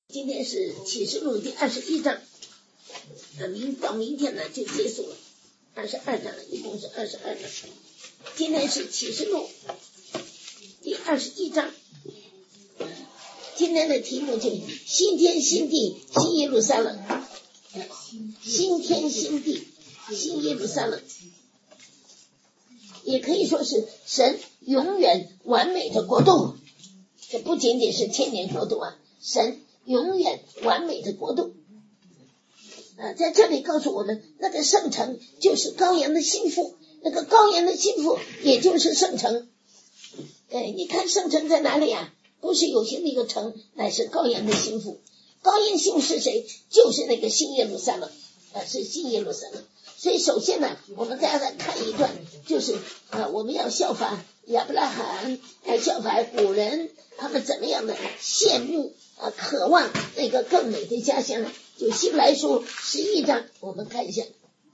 今天是启示录第21章，到明天呢就结束了，22章了，一共是22章。今天是启示录第21章，今天的题目就是新天新地新耶路撒冷，新天新地新耶路撒冷，也可以说是神永远完美的国度。这不仅仅是千年国度啊，神永远完美的国度在这里告诉我们，那个圣城就是羔羊的心腹，那个羔羊的心腹也就是圣城。你看圣城在哪里啊？不是有形的一个城，乃是羔羊的心腹。羔羊心腹是谁？就是那个新耶路撒冷是新耶路撒冷。所以首先呢，我们大家来看一段，就是我们要效法亚伯拉罕，效法古人，他们怎么样的羡慕渴望那个更美的家乡。就希伯来书11章，我们看一下，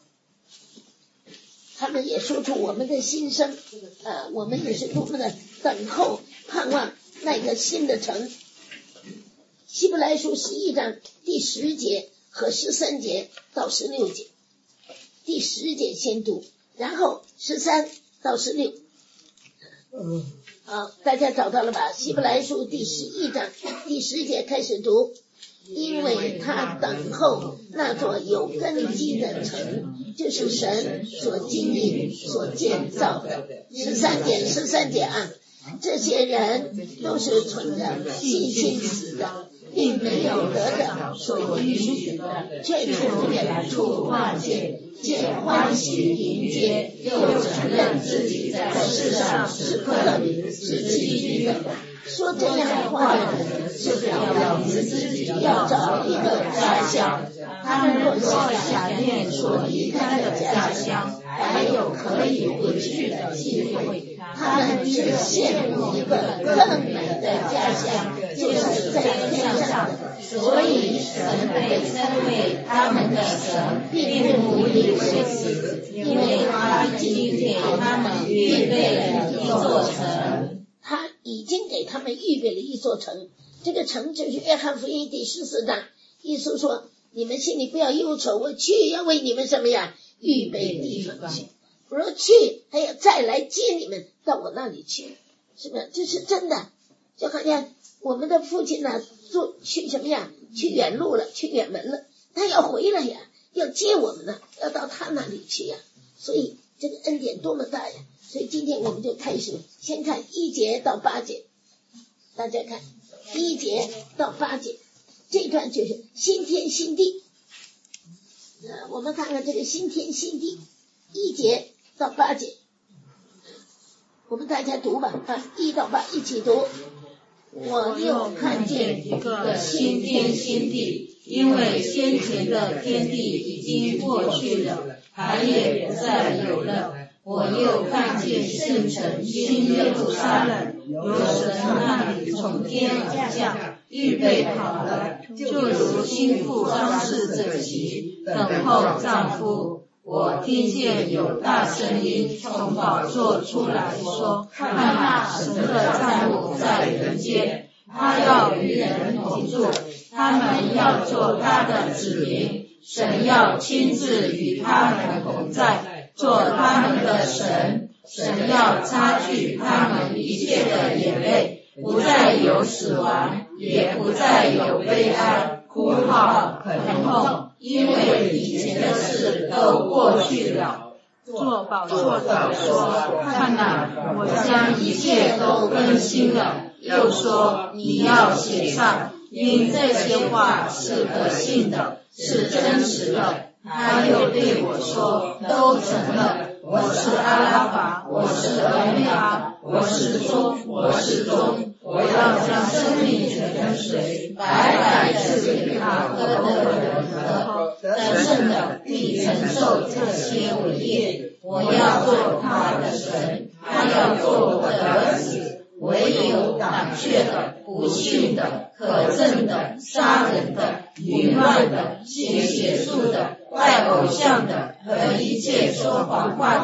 他们也说出我们的心声我们也是多么的等候盼望那个新的城。希伯来书11章第10节和13节到16节，第10节先读，然后13到16。好，大家找到了吧？希伯来书第11章第10节开始读。因为他等候那座有根基的城，就是神所经营所建造的。13节这些人都是存着信心死的，并没有得着所应许的，却从远处望见，见欢喜迎接，又承认自己在世上是客旅，是寄居的。说这样话的人是表明自己要找一个家乡。他们若想念所离开的家乡，还有可以回去的机会，他们却羡慕一个更美的家乡，就是在天上的。所以神被称为他们的神，并不以为耻，因为他已经给他们预备了一座城。他已经给他们预备了一座城，这个城就是约翰福音第14章，耶稣说，你们心里不要忧愁，我去要为你们什么呀？预备地方去。我说去还要再来接你们到我那里去，是不是？这是真的。就好像我们的父亲呢，去什么呀？去远路了，去远门了，他要回来呀，要接我们呢，要到他那里去呀。所以这个恩典多么大呀！所以今天我们就开始，先看1节到8节，大家看1节到8节，这段就是新天新地。我们看看这个新天新地，1节到8节，我们大家读吧1到8一起读。我又看见一个新天新地，因为先前的天地已经过去了，海也不再有了。我又看见圣城新耶路撒冷由神那里从天而降，预备好了，就如新妇装饰整齐，等候丈夫。我听见有大声音从宝座出来说，看那神的帐幕在人间，他要与人同住，他们要做他的子民，神要亲自与他们同在，做他们的神，神要擦去他们一切的眼泪，不再有死亡，也不再有悲哀、哭号、疼痛，因为以前的事都过去了。 做宝座的说，看哪，我将一切都更新了。又说，你要写上，因这些话是可信的，是真实的。他又对我说，都成了。我是阿拉法，我是欧梅嘎，我是终，我是终。我要将生命泉的水白白赐给他喝的人喝，得胜的必承受这些伟业。我要做他的神，他要做我的儿子。唯有胆怯的、不信的、可憎的、杀人的、淫乱的、行邪术的、拜偶像的和一切说谎话的，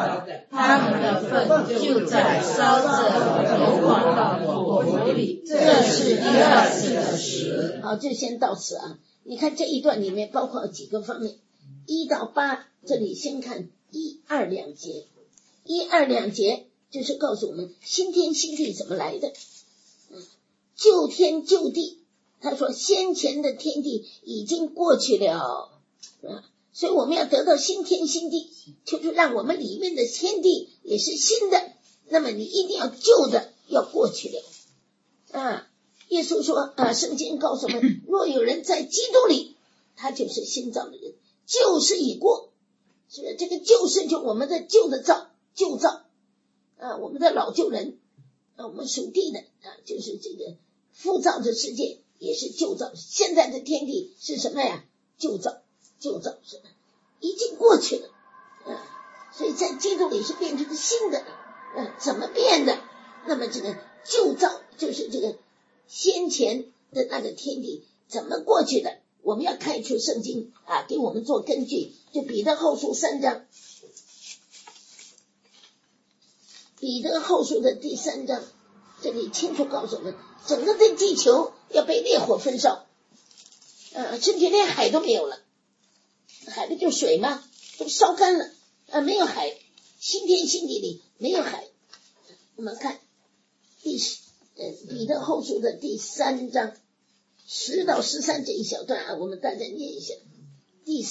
他们的粪就在烧着流往的火炉里，这是第二次的死。 好，就先到此啊。你看这一段里面包括几个方面，1到8，这里先看1、2两节，1、2两节就是告诉我们新天新地怎么来的。旧天旧地，他说先前的天地已经过去了，所以我们要得到新天新地，就是让我们里面的天地也是新的，那么你一定要旧的要过去了耶稣说圣经告诉我们，若有人在基督里，他就是新造的人，旧事已过，是不是？这个旧事就我们的旧造我们的老旧人我们属地的就是这个复造的世界也是旧造，现在的天地是什么呀？旧造是吧？已经过去了所以在基督里是变成新的怎么变的？那么这个旧造就是这个先前的那个天地怎么过去的？我们要开出圣经给我们做根据，就彼得后书3章，彼得后书的第3章，这里清楚告诉我们，整个的地球要被烈火焚烧甚至连海都没有了，海不就水吗？都烧干了没有海，新天新地里没有海。我们看彼得后书的第3章10到13这一小段我们大家念一下。第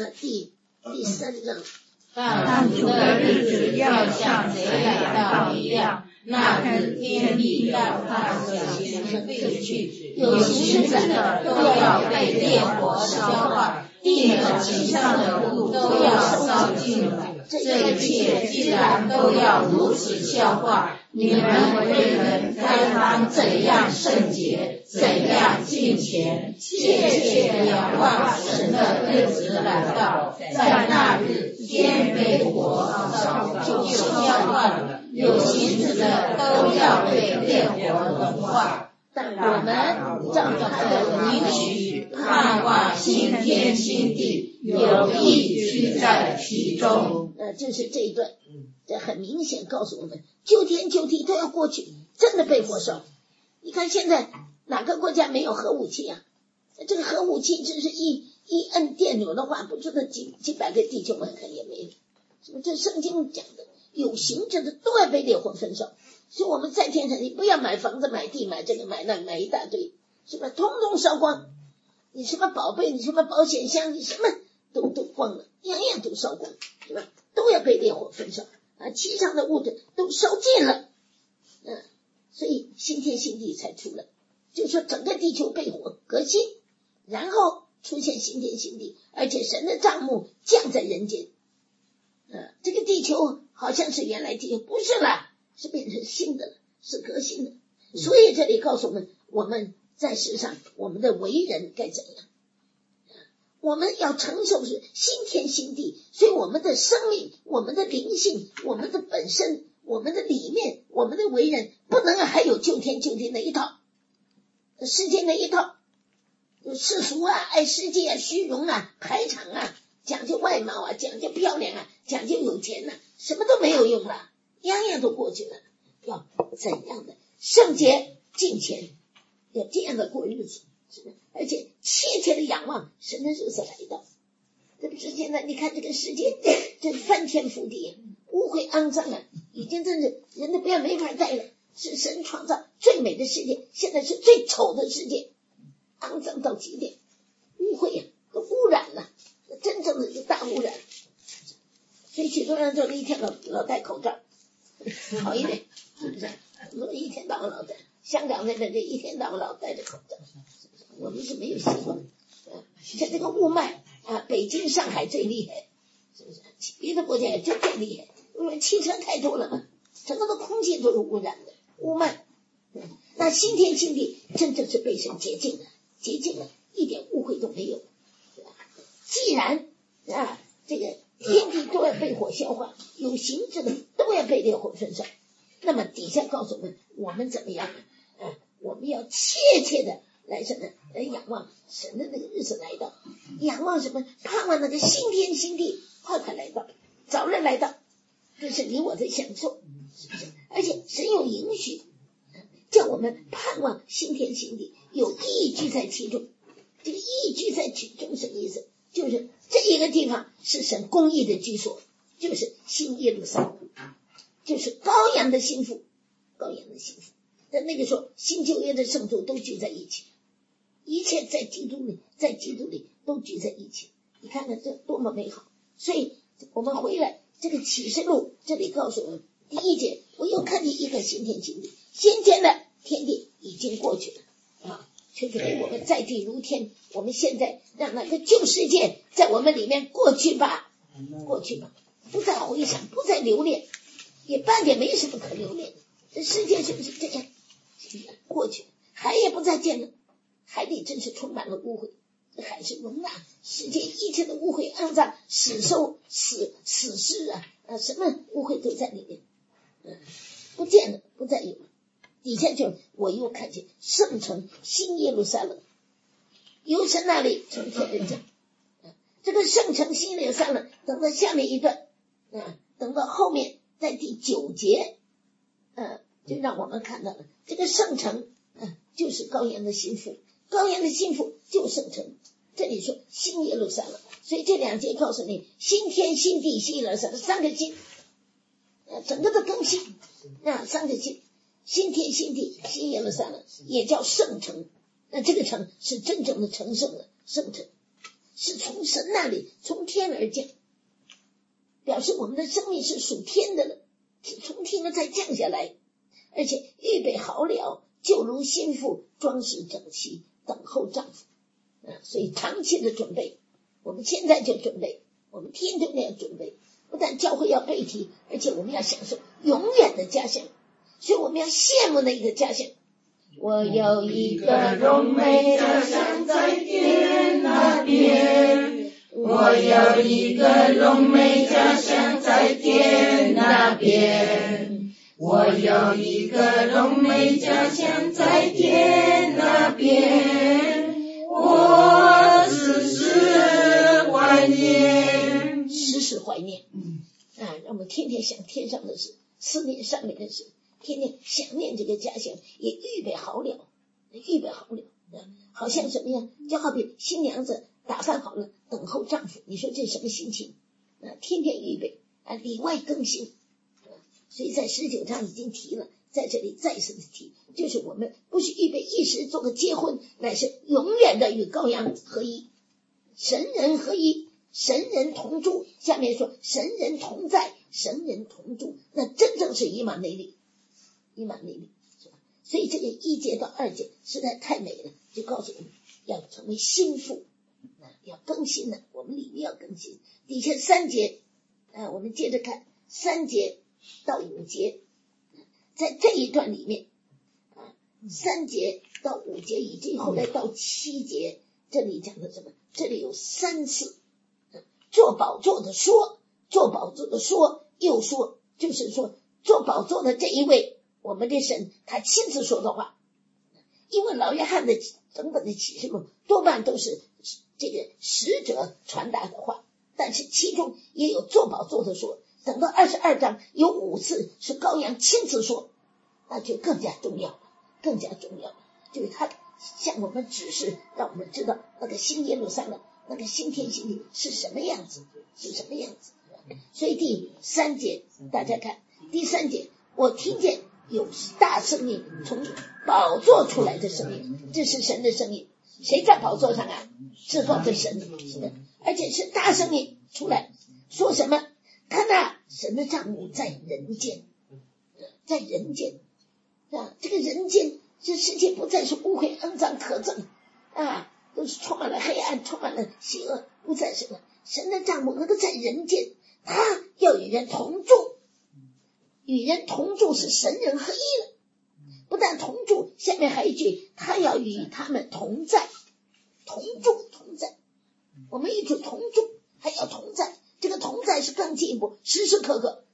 3章， 但主的日子要像贼来到一样，那日天地要按着形式废去，有形质的都要被烈火烧坏，地和其上的物都要烧尽了。这一切既然都要如此消化，你们为人该当怎样圣洁，怎样敬虔，切地仰望神的日子来到，在那日天被火烧就消化了，有形质的都要被烈火融化。 但我们照他的应许， 盼望新天新地，有义居在其中。 就是这一段这很明显告诉我们，旧天旧地都要过去，真的被火烧。你看现在哪个国家没有核武器这个核武器真是一摁电钮的话，不知道几百个地球可能也没有。是不是？这圣经讲的有形质的都要被烈火焚烧。所以我们在天上，你不要买房子买地买这个买那个买一大堆，是吧？通通烧光，你什么宝贝，你什么保险箱，你什么都光了，样样都烧光，是吧？都要被烈火焚烧其上的物质都烧尽了所以新天新地才出来，就是说整个地球被火革新，然后出现新天新地，而且神的帐幕降在人间这个地球好像是原来地球，不是了，是变成新的了，是革新的。所以这里告诉我们，我们在世上我们的为人该怎样，我们要承受是新天新地，所以我们的生命，我们的灵性，我们的本身，我们的里面，我们的为人不能还有旧天旧地那一套，世界那一套，世俗爱世界虚荣排场讲究外貌讲究漂亮讲究有钱什么都没有用了，样样都过去了。要怎样的圣洁敬虔，要这样的过日子，是不是？而且切切的仰望神的日子来到。这不是现在你看这个世界这翻天覆地污秽肮脏已经真是人都不要没法待了。是神创造最美的世界，现在是最丑的世界，肮脏到极点，污秽都污染了，真正的一个大污染。所以许多人就一天老戴口罩好一点，是不是？一天到晚老戴，香港那边这一天到晚老戴着口罩，我们是没有习惯像这个雾霾北京上海最厉害，是不是？别的国家也就最厉害，因为汽车太多了嘛，整个的空气都是污染的雾霾那新天新地真正是被神洁净了，一点污秽都没有。既然这个天地都要被火消化，有形质的都要被烈火焚烧，那么底下告诉我们怎么样我们要切切的来什么？来仰望神的那个日子来到，仰望什么？盼望那个新天新地快快来到，早日来到这是你我的享受，是不是？而且神有允许，叫我们盼望新天新地，有义居在其中。这个义居在其中什么意思？就是这一个地方是神公义的居所，就是新耶路撒冷，就是羔羊的心腹，羔羊的心腹。在那个时候，新旧约的圣徒都聚在一起，一切在基督里，在基督里都聚在一起。你看看这多么美好！所以我们回来，这个启示录这里告诉我们，第一节，我又看见一个新天新地，先前的天地已经过去了啊，求主给我们在地如天。我们现在让那个旧世界在我们里面过去吧，过去吧，不再回想，不再留恋，也半点没什么可留恋的。这世界是不是这样？过去，海也不再见了，海里真是充满了污秽。这海是容纳世界一切的污秽肮脏，死尸啊，什么污秽都在里面，不见了，不再有了。底下就我又看见圣城新耶路撒冷由神那里从天而降，这个圣城新耶路撒冷等到下面一段，等到后面在第9节，就让我们看到了这个圣城，就是羔羊的心腹，羔羊的心腹就是圣城。这里说新耶路撒冷，所以这2节告诉你新天新地新耶路撒冷3个新，整个的更新3个新，新天新地新耶路撒冷也叫圣城。那这个城是真正的成圣的圣城，是从神那里从天而降，表示我们的生命是属天的了，是从天而再降下来，而且预备好了，就如新妇装饰整齐，等候丈夫。所以长期的准备，我们现在就准备，我们天天都要准备，不但教会要被提，而且我们要享受永远的家乡，所以我们要羡慕那个家乡。我有一个荣美家乡在天那边，我有一个荣美家乡在天那边，我有一个荣美家乡在天那边，我时时怀念，时时怀念，让我们天天想天上的事，思念上面的事，天天想念这个家乡，也预备好了，好像什么样？就好比新娘子打扮好了，等候丈夫，你说这什么心情？天天预备里外更新。所以在19章已经提了，在这里再次的提，就是我们不是预备一时做个结婚，乃是永远的与羔羊合一，神人合一，神人同住。下面说神人同在，神人同住，那真正是以马内利，是吧？所以这个1节到2节实在太美了，就告诉我们要成为心腹，要更新了，我们里面要更新。底下3节，我们接着看3节到5节，在这一段里面3节到5节以及后来到7节，这里讲的什么？这里有3次坐宝座的说，坐宝座的说又说，就是说坐宝座的这一位我们的神他亲自说的话。因为老约翰的整本的启示录多半都是这个使者传达的话，但是其中也有坐宝座的说。等到22章有5次是羔羊亲自说，那就更加重要了，就是他向我们指示，让我们知道那个新耶路撒冷，那个新天新地是什么样子。所以第3节大家看，第3节我听见有大声音从宝座出来的声音，这是神的声音。谁在宝座上至高的神，是的，而且是大声音出来，说什么？看神的帐幕在人间，这个人间，这世界不再是污秽肮脏可憎都是充满了黑暗，充满了邪恶，不再是了。神的帐幕那个在人间，他要与人同住，与人同住是神人合一了。不但同住，下面还一句，他要与他们同在，同住同在。我们一直同住，还要同在。这个同在是更进一步，时时刻刻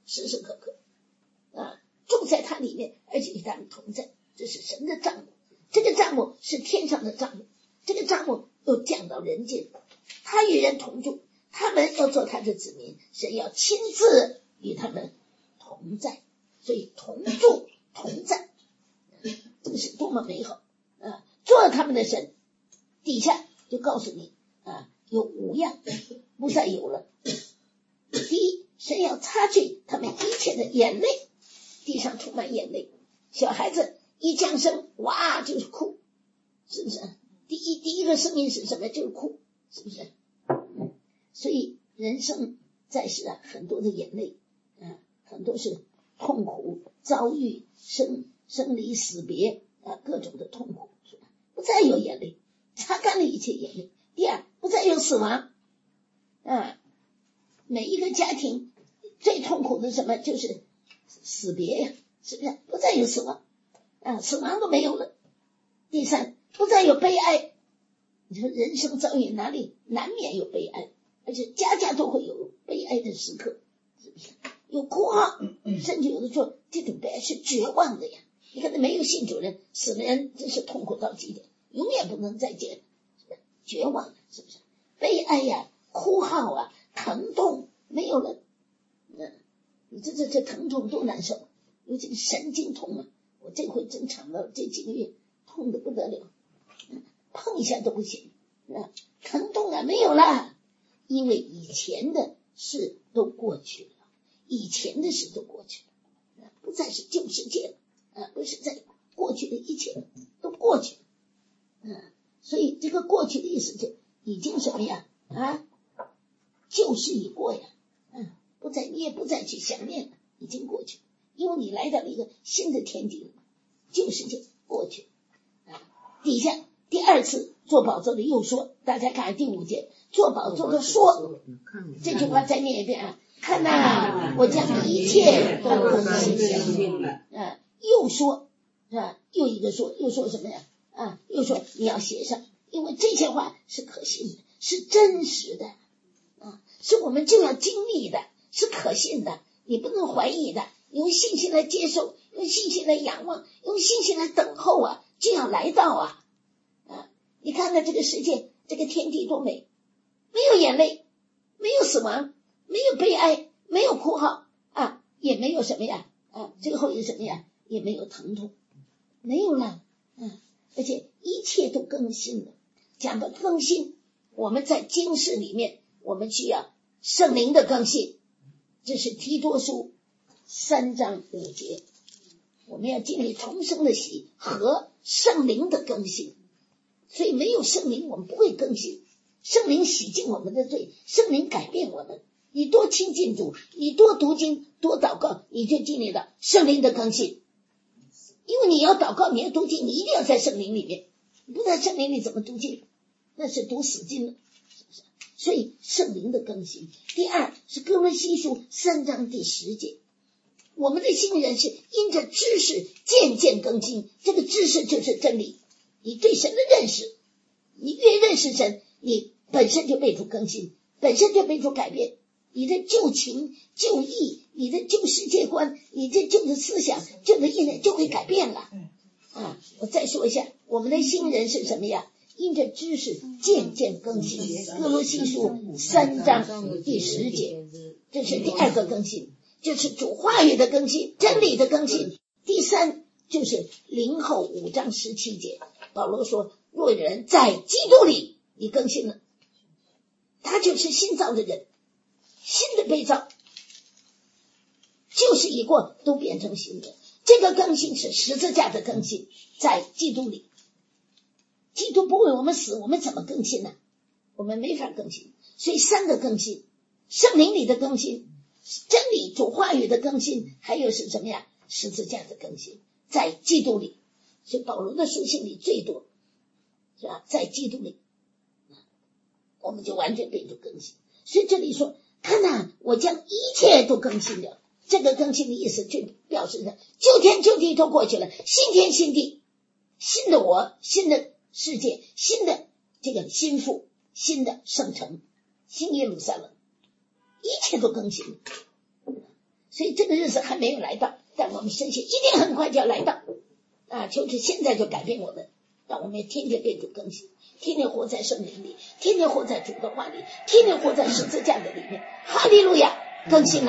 住在他里面，而且与他们同在。这是神的帐幕，这个帐幕是天上的帐幕，这个帐幕又降到人间，他与人同住，他们要做他的子民，神要亲自与他们同在，所以同住同在，这个是多么美好啊！做他们的神，底下就告诉你啊，有5样不再有了。第一，神要擦去他们一切的眼泪，地上充满眼泪，小孩子一降生，哇就是哭，是不是？第一个生命是什么？就是哭，是不是？所以人生在世啊，很多的眼泪啊，很多是痛苦遭遇，生离死别啊，各种的痛苦，是吧？不再有眼泪，擦干了一切眼泪。第二，不再有死亡啊，每一个家庭最痛苦的什么？就是死别呀，是不是？不再有死亡啊，死亡都没有了。第三，不再有悲哀。你说人生遭遇哪里难免有悲哀，而且家家都会有悲哀的时刻，是不是？有哭号，甚至有的时候这种悲哀是绝望的呀。你看，没有信主人，死的人真是痛苦到极点，永远不能再见，是不是？绝望，是不是？悲哀呀，哭号啊，疼痛没有了，你这疼痛多难受，尤其是神经痛啊！我这回真尝到这几个月痛得不得了，碰一下都不行，疼痛啊没有了，因为以前的事都过去了，以前的事都过去了，不再是旧世界了，不是在过去的一切都过去了，所以这个过去的意思就已经什么呀？旧事已过呀，你也不再去想念了，已经过去了，因为你来到了一个新的天地了，旧世界过去了。底下第二次坐宝座的又说，大家看第5节，坐宝座的说，这句话再念一遍啊！看哪，我将一切都更新了。又说是吧？又一个说，又说什么呀？又说你要写上，因为这些话是可信的，是真实的是我们就要经历的，是可信的，你不能怀疑的，用信心来接受，用信心来仰望，用信心来等候啊，就要来到你看看这个世界，这个天地多美，没有眼泪，没有死亡，没有悲哀，没有哭号也没有什么呀最后有什么呀？也没有疼痛，没有了而且一切都更新了。讲到更新，我们在经世里面，我们需要圣灵的更新，这是提多书3章5节，我们要经历重生的洗和圣灵的更新。所以没有圣灵我们不会更新，圣灵洗净我们的罪，圣灵改变我们，你多亲近主，你多读经多祷告，你就经历到圣灵的更新。因为你要祷告，你要读经，你一定要在圣灵里面，你不在圣灵里怎么读经？那是读死经了，是不是？所以圣灵的更新。第二是哥罗西书3章第10节，我们的新人是因着知识渐渐更新，这个知识就是真理，你对神的认识，你越认识神，你本身就被主更新，本身就被主改变，你的旧情旧意，你的旧世界观，你这旧的思想旧的意念就会改变了我再说一下，我们的新人是什么呀？因着知识渐渐更新，哥罗西书3章第10节，这是第二个更新，就是主话语的更新，真理的更新。第三就是林后5章17节，保罗说，若有人在基督里，你更新了，他就是新造的人，新的被造，旧事已过，都变成新的。这个更新是十字架的更新，在基督里，基督不为我们死，我们怎么更新呢？我们没法更新。所以3个更新，圣灵里的更新，真理主话语的更新，还有是什么呀？十字架的更新，在基督里。所以保罗的书信里最多是吧？在基督里我们就完全被主更新。所以这里说，看哪，我将一切都更新了，这个更新的意思就表示着旧天旧地都过去了，新天新地，新的我，新的世界，新的这个心腹，新的圣城，新耶路撒冷，一切都更新了。所以这个日子还没有来到，但我们深信一定很快就要来到求主现在就改变我们，让我们天天被主更新，天天活在圣灵里，天天活在主的话里，天天活在十字架的里面。哈利路亚，更新了，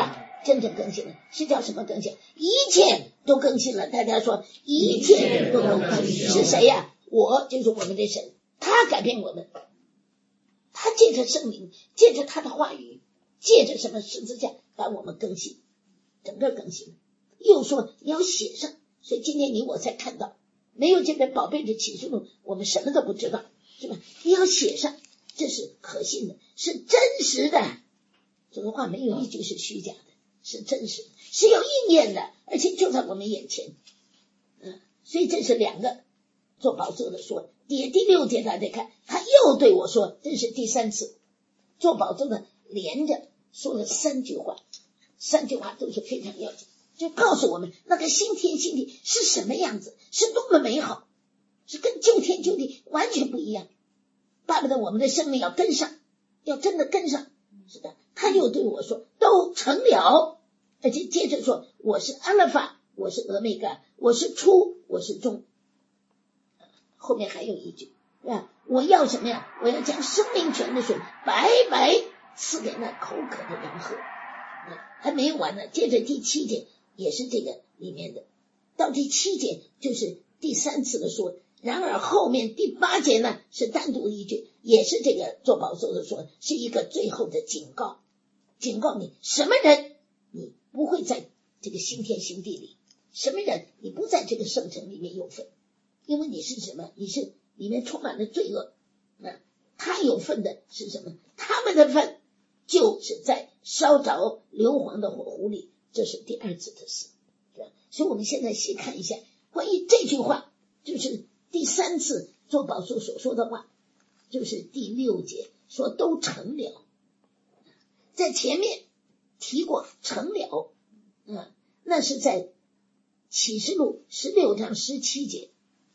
真正更新了，是叫什么更新？一切都更新了。大家说一切都更新，是谁呀？我就是我们的神，他改变我们，他借着圣灵，借着他的话语，借着什么十字架把我们更新，整个更新。又说你要写上，所以今天你我才看到，没有这本宝贝的启示录，我们什么都不知道，是吧？你要写上，这是可信的，是真实的。这个话没有一句是虚假的，是真实的，是有应验的，而且就在我们眼前。所以这是两个做宝座的说。第6节大家看，他又对我说，这是第3次做宝座的连着说了3句话，3句话都是非常要紧，就告诉我们那个新天新地是什么样子，是多么美好，是跟旧天旧地完全不一样。巴不得我们的生命要跟上，要真的跟上。是的，他又对我说都成了，而且接着说我是阿拉法，我是俄梅嘎，我是初，我是终。后面还有一句，我要什么呀？我要将生命泉的水白白赐给那口渴的人喝。还没有完呢，接着第7节也是这个里面的，到第7节就是第3次的说。然而后面第8节呢是单独一句，也是这个做宝座的说，是一个最后的警告，警告你什么人你不会在这个新天新地里，什么人你不在这个圣城里面有份，因为你是什么？你是里面充满了罪恶。他有份的是什么？他们的份就是在烧着硫磺的火湖里，这是第2次的事。所以我们现在细看一下关于这句话，就是第3次做宝座所说的话，就是第6节说都成了。在前面提过成了，那是在启示录16章17节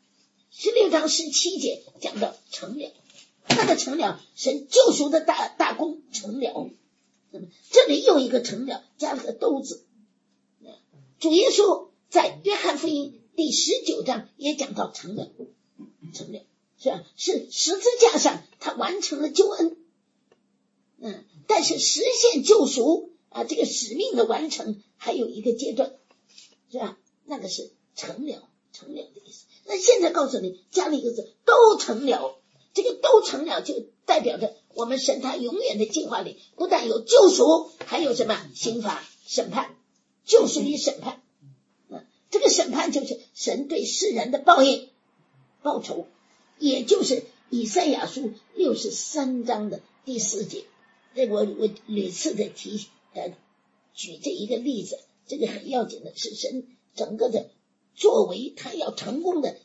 ，16章17节讲到成了，那个成了神救赎的大功成了。这里又一个成了加了个都字。主耶稣在约翰福音第19章也讲到成了，是吧？是十字架上他完成了救恩。但是实现救赎这个使命的完成还有一个阶段，是吧？那个是成了的意思。那现在告诉你加了一个字都成了，这个都成了就代表着我们神他永远的计划里不但有救赎，还有什么刑罚审判，救赎与审判。这个审判就是神对世人的报应报仇，也就是以赛亚书63章的第4节。我屡次的举这一个例子，这个很要紧的是神整个的作为他要成功的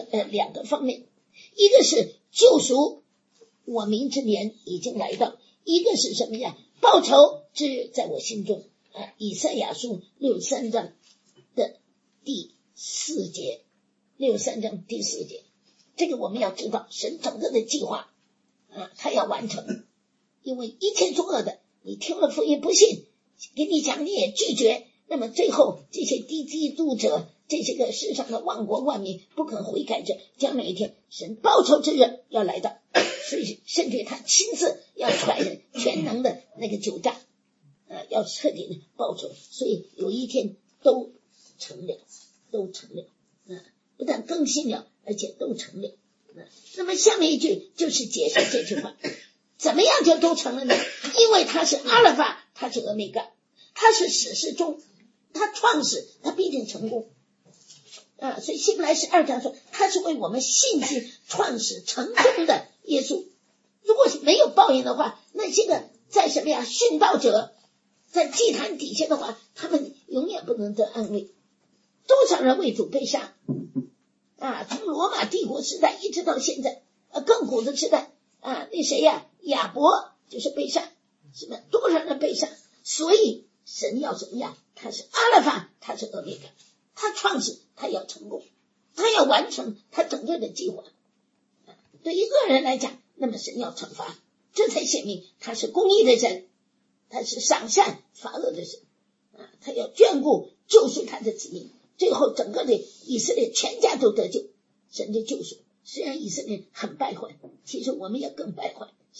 2个方面，一个是救赎，我民之年已经来到，一个是什么呀？报仇之日在我心中。以赛亚书63章的第4节，63章第4节，这个我们要知道神整个的计划他要完成。因为一切作恶的，你听了福音不信，给你讲你也拒绝，那么最后这些低基督者，这些个世上的万国万民不肯悔改者，将来一天神报仇之日要来到，所以甚至他亲自要传人全能的那个酒榨，要彻底的报仇，所以有一天都成了，不但更新了，而且都成了。那么下面一句就是解释这句话，怎么样就都成了呢？因为他是阿拉法，他是俄梅嘎，他是始是终，他创始，他必定成功。所以希伯来书2章说他是为我们信心创始成功的耶稣。如果是没有报应的话，那些个在什么呀殉道者，在祭坛底下的话，他们永远不能得安慰。多少人为主被杀从罗马帝国时代一直到现在更古的时代那谁呀亚伯就是被杀，是吧？多少人被杀？所以神要怎么样？他是阿拉法，他是俄梅嘎，他创始，他要成功，他要完成他整个的计划。对于恶人来讲，那么神要惩罚，这才显明他是公义的神，他是赏善罚恶的神他要眷顾救赎他的子民，最后整个的以色列全家都得救，神的救赎。虽然以色列很败坏，其实我们也更败坏，是不是？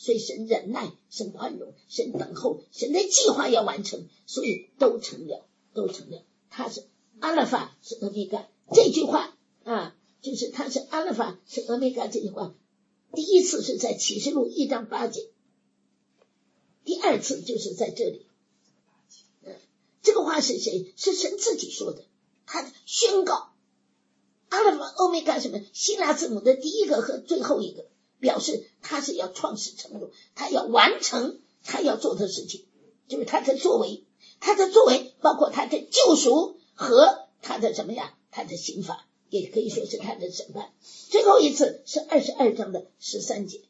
所以神忍耐，神宽容，神等候，神的计划要完成，所以都成了。他是阿拉法，是欧米伽。这句话啊，就是他是阿拉法，是欧米伽。这句话第一次是在启示录1章8节，第二次就是在这里。这个话是谁？是神自己说的，他宣告阿拉法、欧米伽什么？希腊字母的第一个和最后一个，表示他是要创始成终，他要完成他要做的事情，就是他的作为。他的作为包括他的救赎和他的什么呀？他的刑罚，也可以说是他的审判。最后一次是22章的13节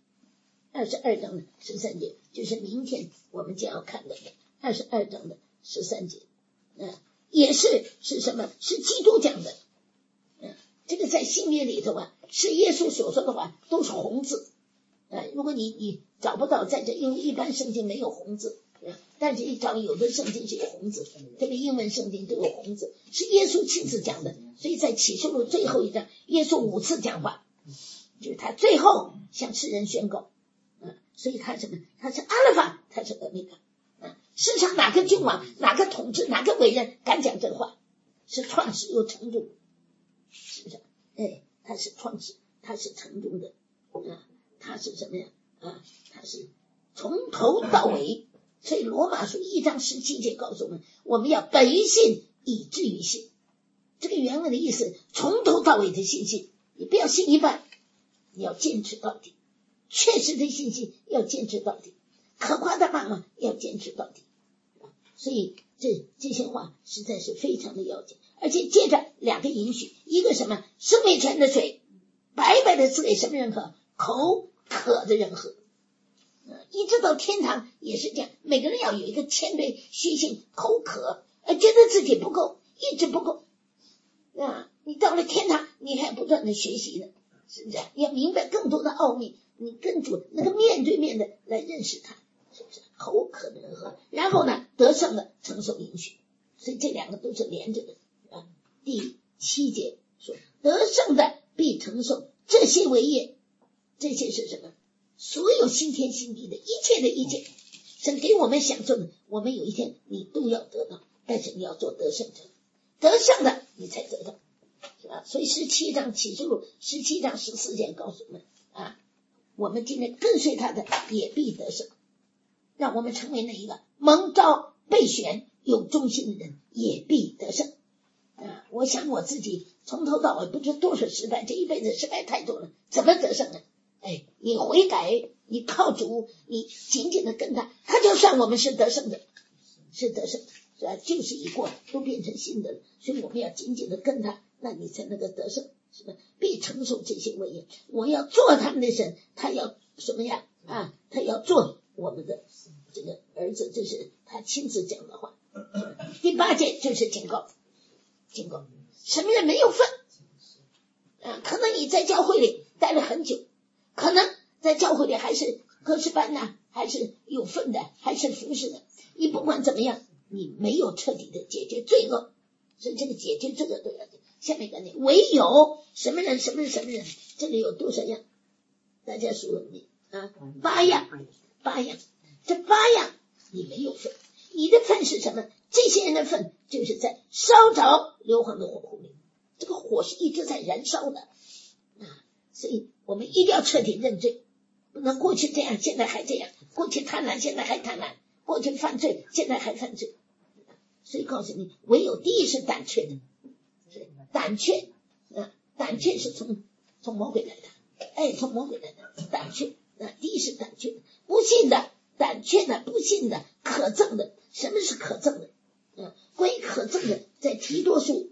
，22章的13节就是明天我们将要看的22章的13节，也是什么？是基督讲的。这个在新约里头啊，是耶稣所说的话都是红字。如果你找不到，在这因为一般圣经没有红字。但是一找有的圣经是有红字，特别英文圣经都有红字，是耶稣亲自讲的。所以在启示录最后一章，耶稣5次讲话，就是他最后向世人宣告。所以他什么？他是阿拉法，他是欧米伽。世上哪个君王、哪个统治、哪个伟人敢讲这话？是创始又成终，是不是？他是创始，他是成终的。他是什么呀？他是从头到尾。所以罗马书1章17节告诉我们，我们要本于信，以至于信。这个原文的意思，从头到尾的信心，你不要信一半，你要坚持到底。确实的信心要坚持到底，可夸的妈妈要坚持到底。所以这些话实在是非常的要紧。而且接着2个允许，一个什么？生命泉的水白白的赐给什么人喝？口渴的人喝。一直到天堂也是这样，每个人要有一个谦卑、虚心、口渴，觉得自己不够，一直不够。你到了天堂，你还不断的学习呢，是不是？要明白更多的奥秘，你跟主那个面对面的来认识他，是不是？口渴的人喝，然后呢，得胜的承受应许，所以这2个都是连着的。第7节说，得胜的必承受这些为业，这些是什么？所有新天新地的一切的一切，神给我们享受的，我们有一天你都要得到，但是你要做得胜者，得胜的你才得到，是吧？所以17章启示录17章14节告诉我们我们今天跟随他的也必得胜，让我们成为那一个蒙召备选有忠心的人，也必得胜。我想我自己从头到尾不知多少失败，这一辈子失败太多了，怎么得胜呢？你悔改，你靠主，你紧紧的跟他，他就算我们是得胜的，是得胜的，是吧？就是一过都变成新的了，所以我们要紧紧的跟他，那你才能够得胜，是吧？必承受这些为业。我要做他们的神，他要什么呀？他要做我们的这个儿子，这是他亲自讲的话。第8节就是警告，什么人没有份？可能你在教会里待了很久，可能在教会里还是歌诗班还是有份的，还是服侍的，你不管怎么样，你没有彻底的解决罪恶，所以这个解决罪恶都要紧。下面一个唯有什么人，这里有多少样？大家数了没？8样，这8样你没有份，你的份是什么？这些人的份就是在烧着硫磺的火湖里，这个火是一直在燃烧的所以我们一定要彻底认罪，不能过去这样现在还这样，过去贪婪现在还贪婪，过去犯罪现在还犯罪。所以告诉你，唯有第一是胆怯的，胆怯是从魔鬼来的，从魔鬼来的胆怯，第一是胆怯，不信的胆怯的，不信的可憎的。什么是可憎的？关于可憎的，在提多书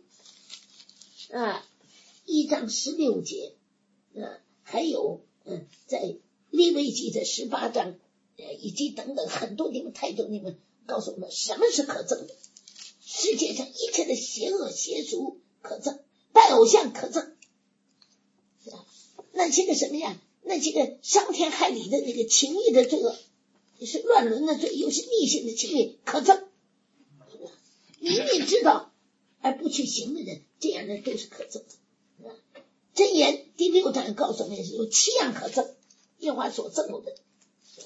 1章16节，还有在利未记的18章，以及等等很多地方，太多地方告诉我们什么是可憎的。世界上一切的邪恶邪俗可憎，拜偶像可憎，是吧？那些个什么呀？那些个伤天害理的那个情欲的罪恶，也是乱伦的罪，又是逆性的情欲可憎，是吧？明明知道而不去行的人，这样的都是可憎的。箴言第6章告诉我们有7样可憎，耶和华所憎恶的，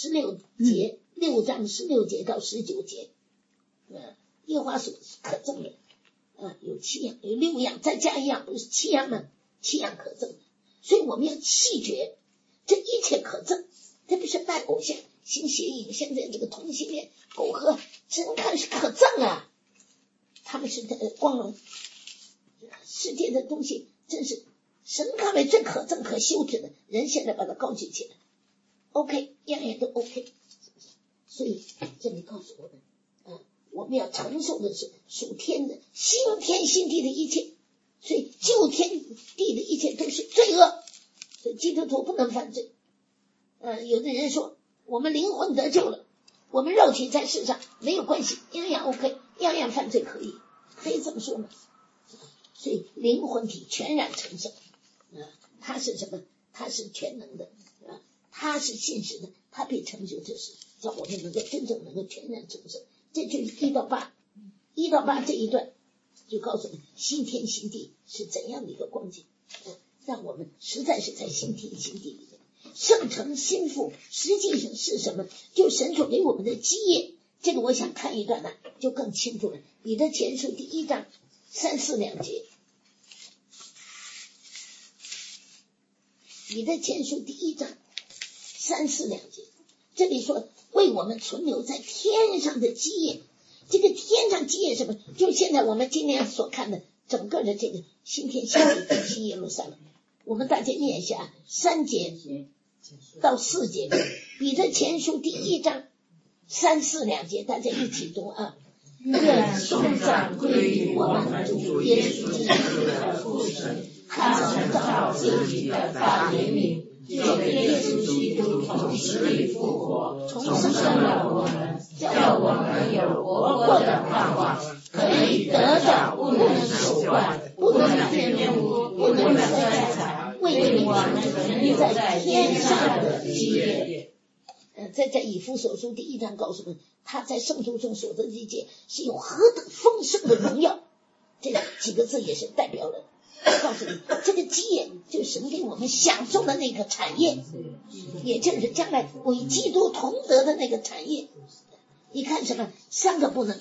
16节，6章16节到19节，耶和华所可憎的，有7样，有6样，再加1样，不是7样吗？7样可憎的，所以我们要弃绝这一切可憎，特别是拜偶像、行邪淫，现在这个同性恋、苟合，真看是可憎啊！他们是光荣，世界的东西真是神看为最可憎、可羞耻的，人现在把它高举起来 ，OK， 样样都 OK， 所以这里告诉我们，我们要承受的是属天的新天新地的一切，所以旧天地的一切都是罪恶，所以基督徒不能犯罪。有的人说我们灵魂得救了，我们肉体在世上没有关系，样样 OK， 样样犯罪可以这么说吗？所以灵魂体全然成圣，他是什么？他是全能的，他是信实的，他必成就这事，叫我们能够真正能够全然成圣。这就是1到8这一段就告诉我们新天新地是怎样的一个光景，让我们实在是在新天新地里面。圣城新妇实际上是什么？就神所给我们的基业。这个我想看一段呢，就更清楚了。彼得前书第1章3、4两节，彼得前书第1章3、4两节，这里说为我们存留在天上的基业。这个天上基业什么？就现在我们今天所看的整个的这个新天新地新耶路撒冷。我们大家念一下3节到4节，彼得前书第1章3、4两节，大家一起读啊。 愿颂赞归于我们主耶稣基督的父神，他曾照自己的大怜悯，就耶稣基督从死里复活，重生了我们，叫我们有活泼的盼望，可以得着不能朽坏、不能玷污、不能衰残，为我们存留在天上的基业。 在这以弗所书第1章告诉我们，他在圣徒中所得的一切是有何等丰盛的荣耀。这几个字也是代表了告诉你，这个基业就是神给我们享受的那个产业，也就是将来与基督同得的那个产业。你看什么？3个不能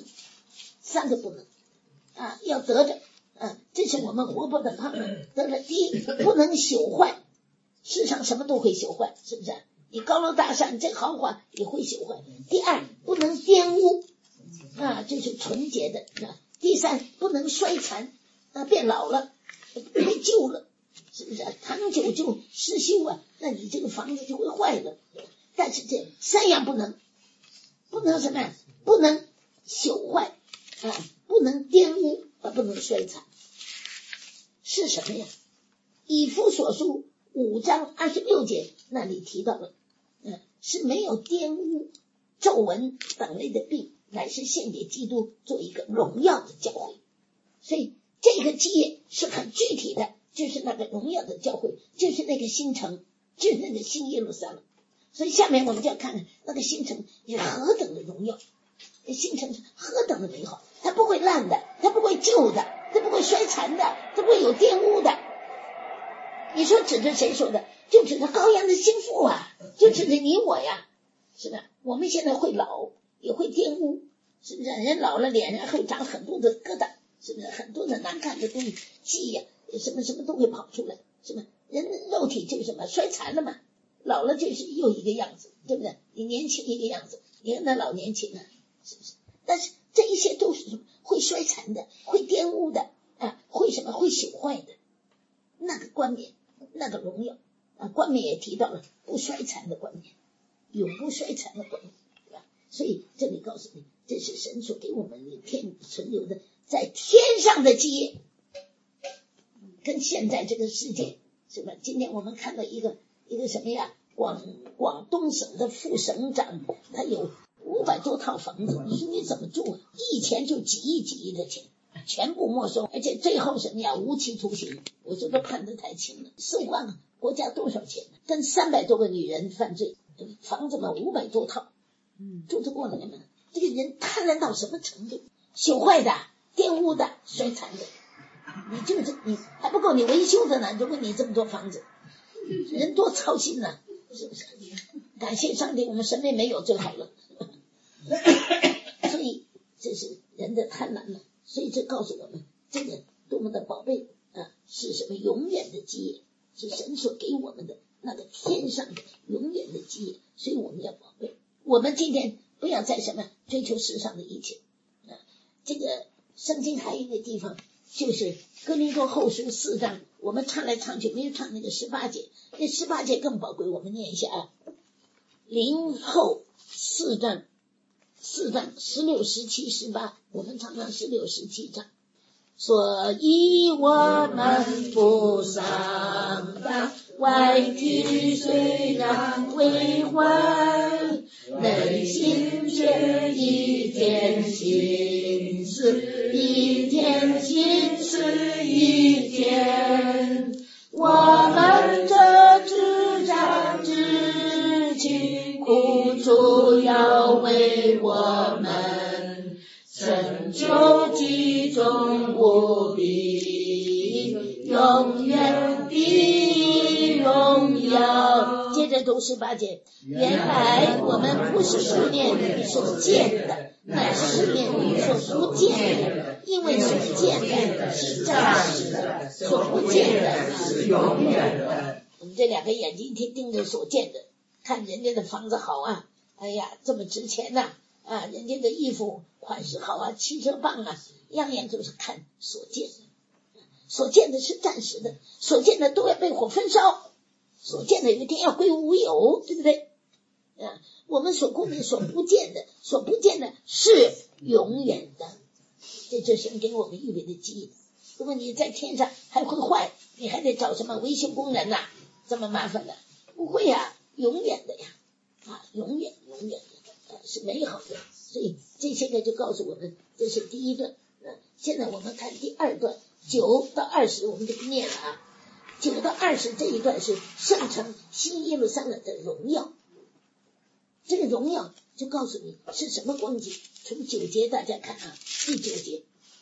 要得着这是我们活泼的盼望。得了，第一，不能朽坏，世上什么都会朽坏，是不是？你高楼大厦，你再豪华也会朽坏。第二，不能玷污这是纯洁的。第三，不能衰残变老了，变旧了，是不是？长久就失修那你这个房子就会坏了。但是这3样不能什么呀？不能朽坏不能玷污不能衰残。是什么呀？以弗所书5章26节那里提到了是没有玷污、皱纹等类的病，乃是献给基督做一个荣耀的教会。所以这个基业是很具体的，就是那个荣耀的教会，就是那个新城，就是那个新耶路撒冷。所以下面我们就要看那个新城有何等的荣耀，新城是何等的美好，它不会烂的，它不会旧的，它不会衰残的，它不会有玷污的。你说指着谁说的？就指着羔羊的心腹就指着你我呀，是吧？我们现在会老，也会玷污，是不是？人老了脸上会长很多的疙瘩，是不是？很多的难看的东西，记呀，什么都会跑出来，是吧？人肉体就是什么衰残了嘛，老了就是又一个样子，对不对？你年轻一个样子，你看那老年轻是不是？但是这一些都是什么？会衰残的，会玷污的会什么？会朽坏的。那个冠冕，那个荣耀冠冕也提到了不衰残的冠冕，永不衰残的冠冕，对吧？所以这里告诉你，这是神所给我们的天存留的在天上的基业，跟现在这个世界是吧？今天我们看到一个什么呀？广东省的副省长，他有500多套房子，你说你怎么住一钱就几亿的钱，全部没收，而且最后什么呀？无期徒刑。我觉得判得太轻了，受惯国家多少钱？跟300多个女人犯罪，房子嘛500多套，住得过来吗？这个人贪婪到什么程度？朽坏的、玷污的、衰残的，你还不够你维修的呢。如果你这么多房子，人多操心呢，是不是？ 感谢上帝，我们什么也没有就好了。所以这是人的贪婪嘛，所以这告诉我们这个多么的宝贝啊，是什么永远的基业，是神所给我们的那个天上的永远的基业，所以我们要宝贝。我们今天不要再什么追求世上的一切啊。这个圣经还有一个地方就是哥林多后书4章，我们唱来唱去没有唱那个18节，那18节更宝贵，我们念一下啊。林后4章16、17、18，我们唱唱16、17章。所以我们不上当，外体虽然为昏，内心却一天心思，一天心思一天。我们这至长至轻苦楚要为我们成就其中无比永远的荣耀。接着读18节，原来我们不是数年里所见的，乃是面里所不见的，因为所见的是暂时的，所不见的是永远的。我们这两个眼睛盯着所见的，看人家的房子好啊，哎呀这么值钱呐啊，人家的衣服款式好啊，汽车棒啊，样样都是看所见的。所见的是暂时的，所见的都要被火焚烧，所见的有一天要归无有，对不对啊？我们所顾念所不见的是永远的，这就是神给我们预备的基业。如果你在天上还会坏，你还得找什么维修工人呐，这么麻烦的？不会呀，永远的呀，啊，永远的，是美好的。所以这些个就告诉我们，这是第一段。现在我们看第二段，9到20，我们就不念了啊。9到20这一段是圣城新耶路撒冷的荣耀，这个荣耀就告诉你是什么光景。从9节大家看啊，第9节，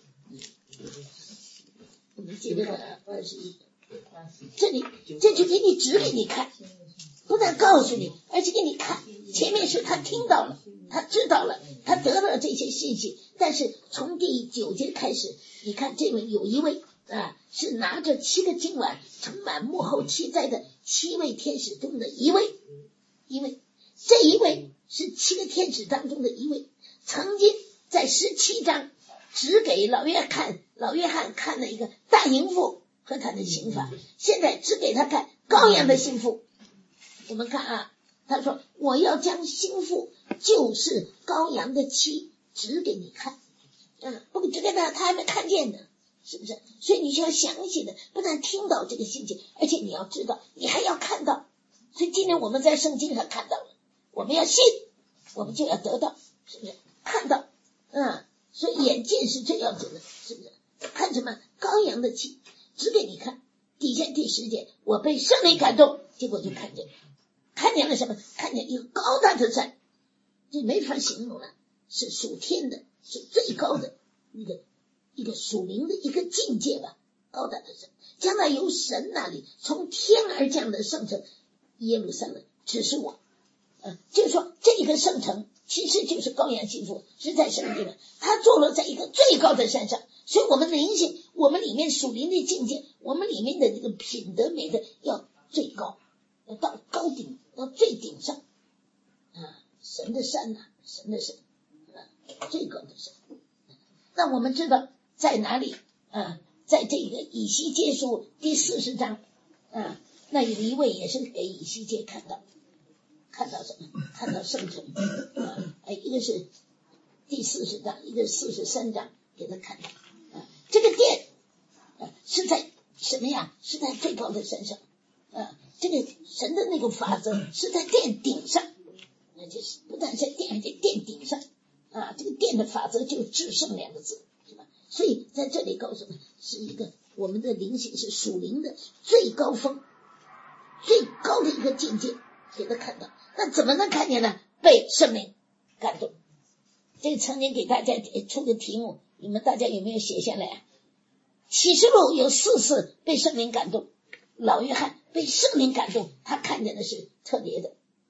我们记得21，这就给你指给你看，不但告诉你，而且给你看。前面是他听到了，他知道了，他得到了这些信息，但是从第9节开始，你看这位有一位啊，是拿着7个金碗盛满幕后7灾的7位天使中的一位，这一位是7个天使当中的一位，曾经在17章只给老约翰看了一个大淫妇和他的刑罚，现在只给他看羔羊的心腹。我们看啊，他说我要将心腹就是羔羊的妻指给你看，不指给他还没看见呢，是不是？所以你就要详细的，不但听到这个信息，而且你要知道，你还要看到。所以今天我们在圣经上看到了，我们要信，我们就要得到，是不是？看到，所以眼见是最要紧的，是不是？看什么？羔羊的妻指给你看。底下第10节，我被圣灵感动，结果就看见了什么？看见一个高大的山，这没法形容了，是属天的，是最高的一个属灵的一个境界吧，高大的山，将来由神那里从天而降的圣城耶路撒冷指示我，就是说这个圣城其实就是羔羊心腹，是在什么地方？它坐落在一个最高的山上，所以我们的灵性，我们里面属灵的境界，我们里面的这个品德美德要最高，要到高顶，到最顶上神的山神的山最高的山。那我们知道在哪里在这个以西结书第40章那有一位也是给以西结看到什么？看到圣城一个是第40章，一个是43章给他看到这个殿是在什么呀？是在最高的山上这个神的那个法则是在殿顶上，就是不但在殿，而且殿顶上这个殿的法则就是至圣2个字，是吧？所以在这里告诉我们，是一个我们的灵性是属灵的最高峰，最高的一个境界，给他看到。那怎么能看见呢？被圣灵感动。这个曾经给大家出个题目，你们大家有没有写下来启示录有4次被圣灵感动，老约翰被圣灵感动，他看见的是特别的，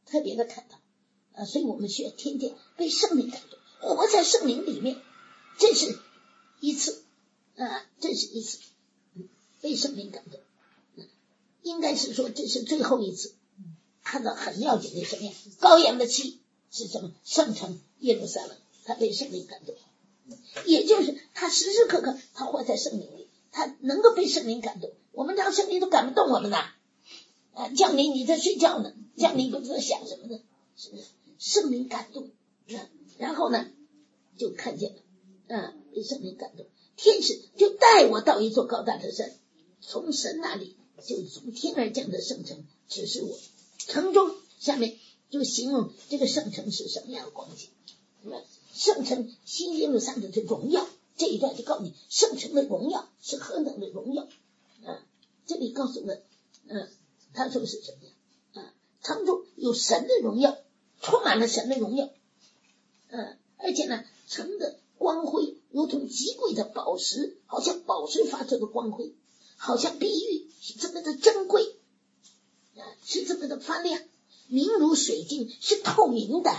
特别的看到所以我们需要天天被圣灵感动，活在圣灵里面。这是一次这是一次被圣灵感动，应该是说这是最后一次看到很了解的什么呀？羔羊的妻是什么？圣城耶路撒冷，他被圣灵感动，也就是他时时刻刻他活在圣灵里，他能够被圣灵感动。我们让圣灵都感不动我们呐，降临你在睡觉呢，降临不知道想什么呢，是不是？圣灵感动，然后呢就看见了被圣灵感动，天使就带我到一座高大的山，从神那里就从天而降的圣城指示我，城中下面就形容这个圣城是什么样的光景。圣城新耶路撒冷的荣耀，这一段就告诉你圣城的荣耀是何等的荣耀这里告诉了他说是什么呀？城中有神的荣耀，充满了神的荣耀而且呢城的光辉如同极贵的宝石，好像宝石发出的光辉，好像碧玉，是这么的珍贵是这么的发亮，明如水晶，是透明的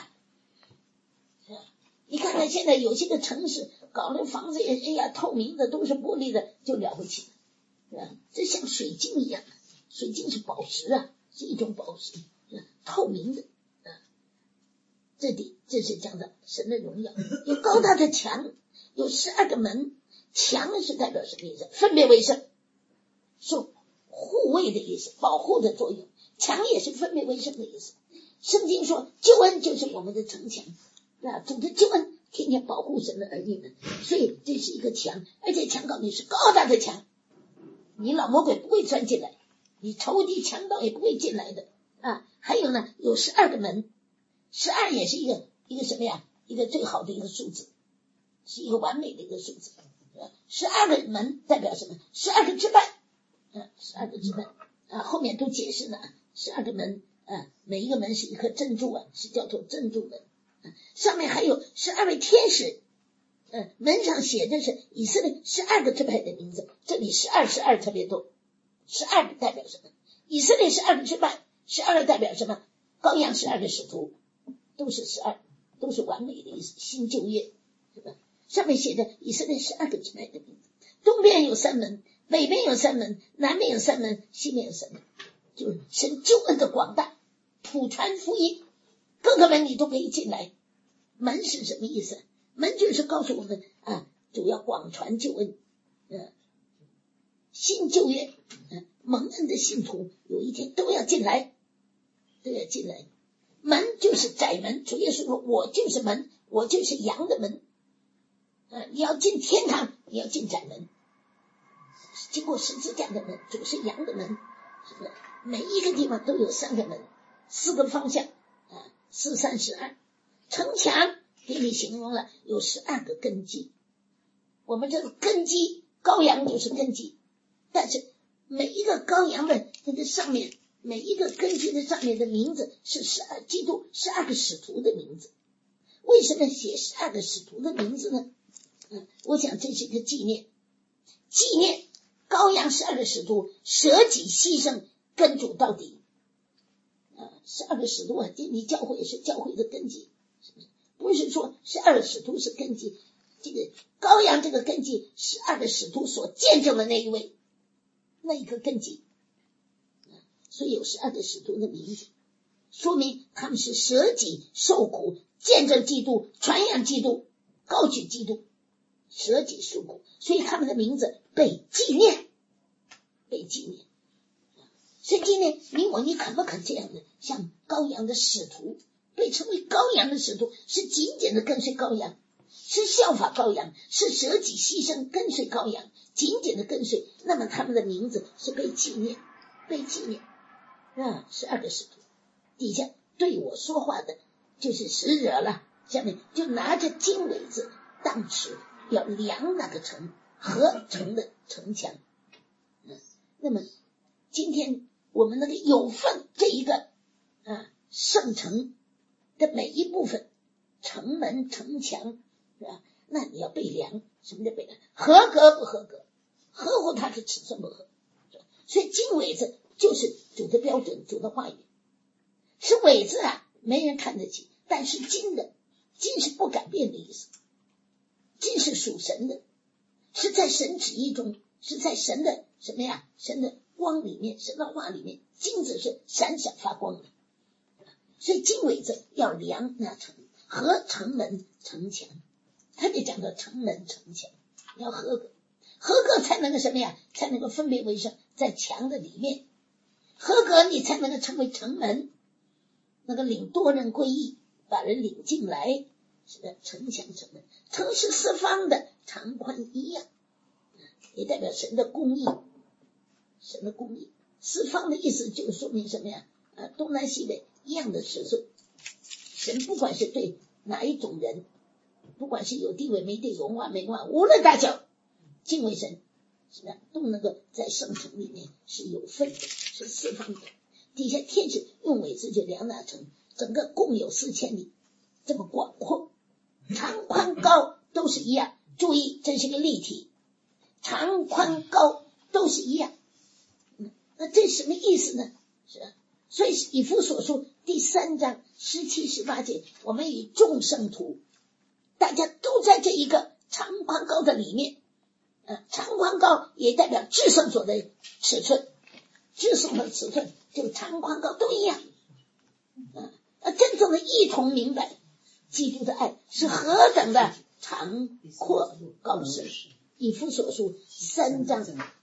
你看看现在有些个城市搞的房子也透明的，都是玻璃的，就了不起了这像水晶一样，水晶是宝石是一种宝石透明的这是讲的神的荣耀。有高大的墙，有12个门，墙是代表什么意思？分别为圣，是护卫的意思，保护的作用，墙也是分别为圣的意思。圣经说救恩就是我们的城墙主的救恩天天保护神的儿女们，所以这是一个墙，而且墙告诉你是高大的墙，你老魔鬼不会钻进来，你仇敌强盗也不会进来的还有呢有12个门，12也是一个什么呀？一个最好的一个数字，是一个完美的一个数字12个门代表什么？12个支派12个支派后面都解释呢12个门每一个门是一颗珍珠是叫做珍珠门上面还有12位天使门上写的是以色列12个支派的名字，这里12特别多，12代表什么？以色列12个支派，12代表什么？羔羊12个使徒，都是12，都是完美的意思，新旧约是吧？上面写的以色列12个支派的名字，东边有3门，北边有3门，南边有3门，西边有3门，就是神救恩的广大，普传福音，各个门你都可以进来。门是什么意思？门就是告诉我们主要广传救恩新旧约蒙恩的信徒有一天都要进来，门就是窄门，主耶稣说我就是门，我就是羊的门你要进天堂你要进窄门，经过十字架的门，主是羊的门，是不是？每一个地方都有3个门，4个方向4、3、12，城墙给你形容了有12个根基，我们这个根基羔羊就是根基，但是每一个羔羊的那个上面，每一个根基的上面的名字是基督12个使徒的名字。为什么写12个使徒的名字呢？我想这是一个纪念羔羊12个使徒舍己牺牲跟主到底12个使徒你教会也是教会的根基，是不是？不是说12个使徒是根基，这个羔羊这个根基12个使徒所见证的那一位，那一个根基所以有12个使徒的名字，说明他们是舍己受苦，见证基督，传扬基督，高举基督，舍己受苦，所以他们的名字被纪念。圣经呢，你肯不肯这样的？像羔羊的使徒，被称为羔羊的使徒，是紧紧的跟随羔羊，是效法羔羊，是舍己牺牲跟随羔羊，紧紧的跟随。那么他们的名字是被纪念12个使徒。底下对我说话的就是使者了，下面就拿着金苇子当尺，要量那个城，合成的城墙那么今天我们那个有份这一个圣城的每一部分，城门城墙是吧？那你要被量，什么叫被量？合格不合格？合乎它的尺寸不合？所以金苇子就是主的标准，主的话语。 是苇子啊，没人看得起，但是金的，金是不改变的意思，金是属神的，是在神旨意中，是在神的什么呀？神的光里面，神的话里面，金子是闪闪发光的。所以金苇子要量那城，合城门城墙，他就讲到城门城墙要合格，合格才能够什么呀？才能够分别为圣，在墙的里面合格，你才能够成为城门，能够领多人归义，把人领进来。是的，城墙城门，城是四方的，长宽一样，也代表神的公义，神的公义。四方的意思就说明什么呀？东南西北一样的尺寸，神不管是对哪一种人，不管是有地位没地位，有文化没文化，无论大小，敬畏神，是吧？都能够在圣城里面是有份的，是四方的。底下天使用苇子就量那城，整个共有4000里，这么广阔，长宽高都是一样。注意，这是个例题，长宽高都是一样。那这什么意思呢？是吧？所以以弗所书第3章17、18节，我们以众圣徒，大家都在这一个长宽高的里面。长宽高也代表至圣所的尺寸，至圣的尺寸就长宽高都一样。真正的一同明白基督的爱是何等的长阔高深。以弗所书3章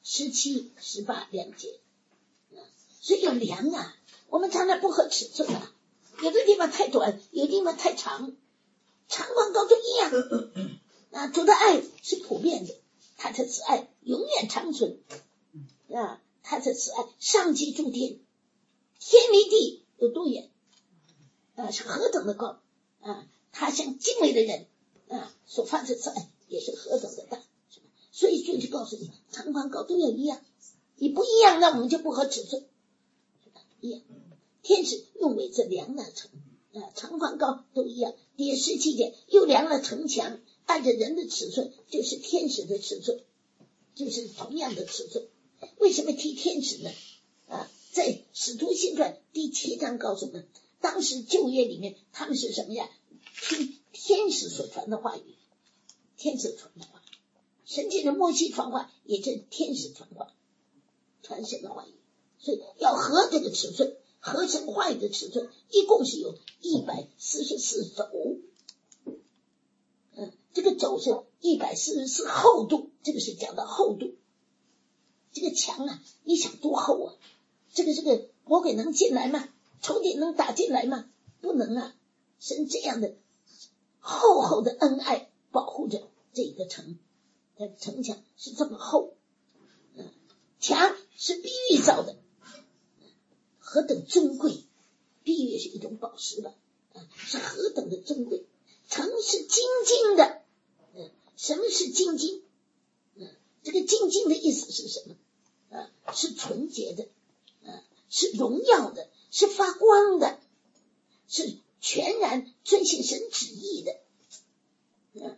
17、18两节。所以要量啊，我们常常不合尺寸啊，有的地方太短，有的地方太长，长宽高都一样。主的爱是普遍的，他的慈爱永远长存他的慈爱上及诸天，天离地有多远是何等的高他向敬畏的人所发的慈爱也是何等的大，是吧？所以就告诉你，长宽高都要一样，你不一样，那我们就不合尺寸，一样。天使用苇子量那城长宽高都一样。第17节又量了城墙，按着人的尺寸，就是天使的尺寸，就是同样的尺寸。为什么提天使呢？在使徒行传第7章告诉我们，当时旧约里面他们是什么呀？听天使所传的话语，天使传的话，神借着摩西传话，也是天使传话，传神的话语。所以要合这个尺寸，合神话语的尺寸，一共是有144肘。这个肘是144厚度，这个是讲到厚度。这个墙你想多厚啊？这个魔鬼能进来吗？仇敌能打进来吗？不能神这样的厚厚的恩爱保护着这个城，城墙是这么厚。墙是碧玉造的，何等尊贵，碧玉是一种宝石吧，是何等的尊贵。城是精金的，什么是精金？这个精金的意思是什么？是纯洁的，是荣耀的，是发光的，是全然遵行神旨意的，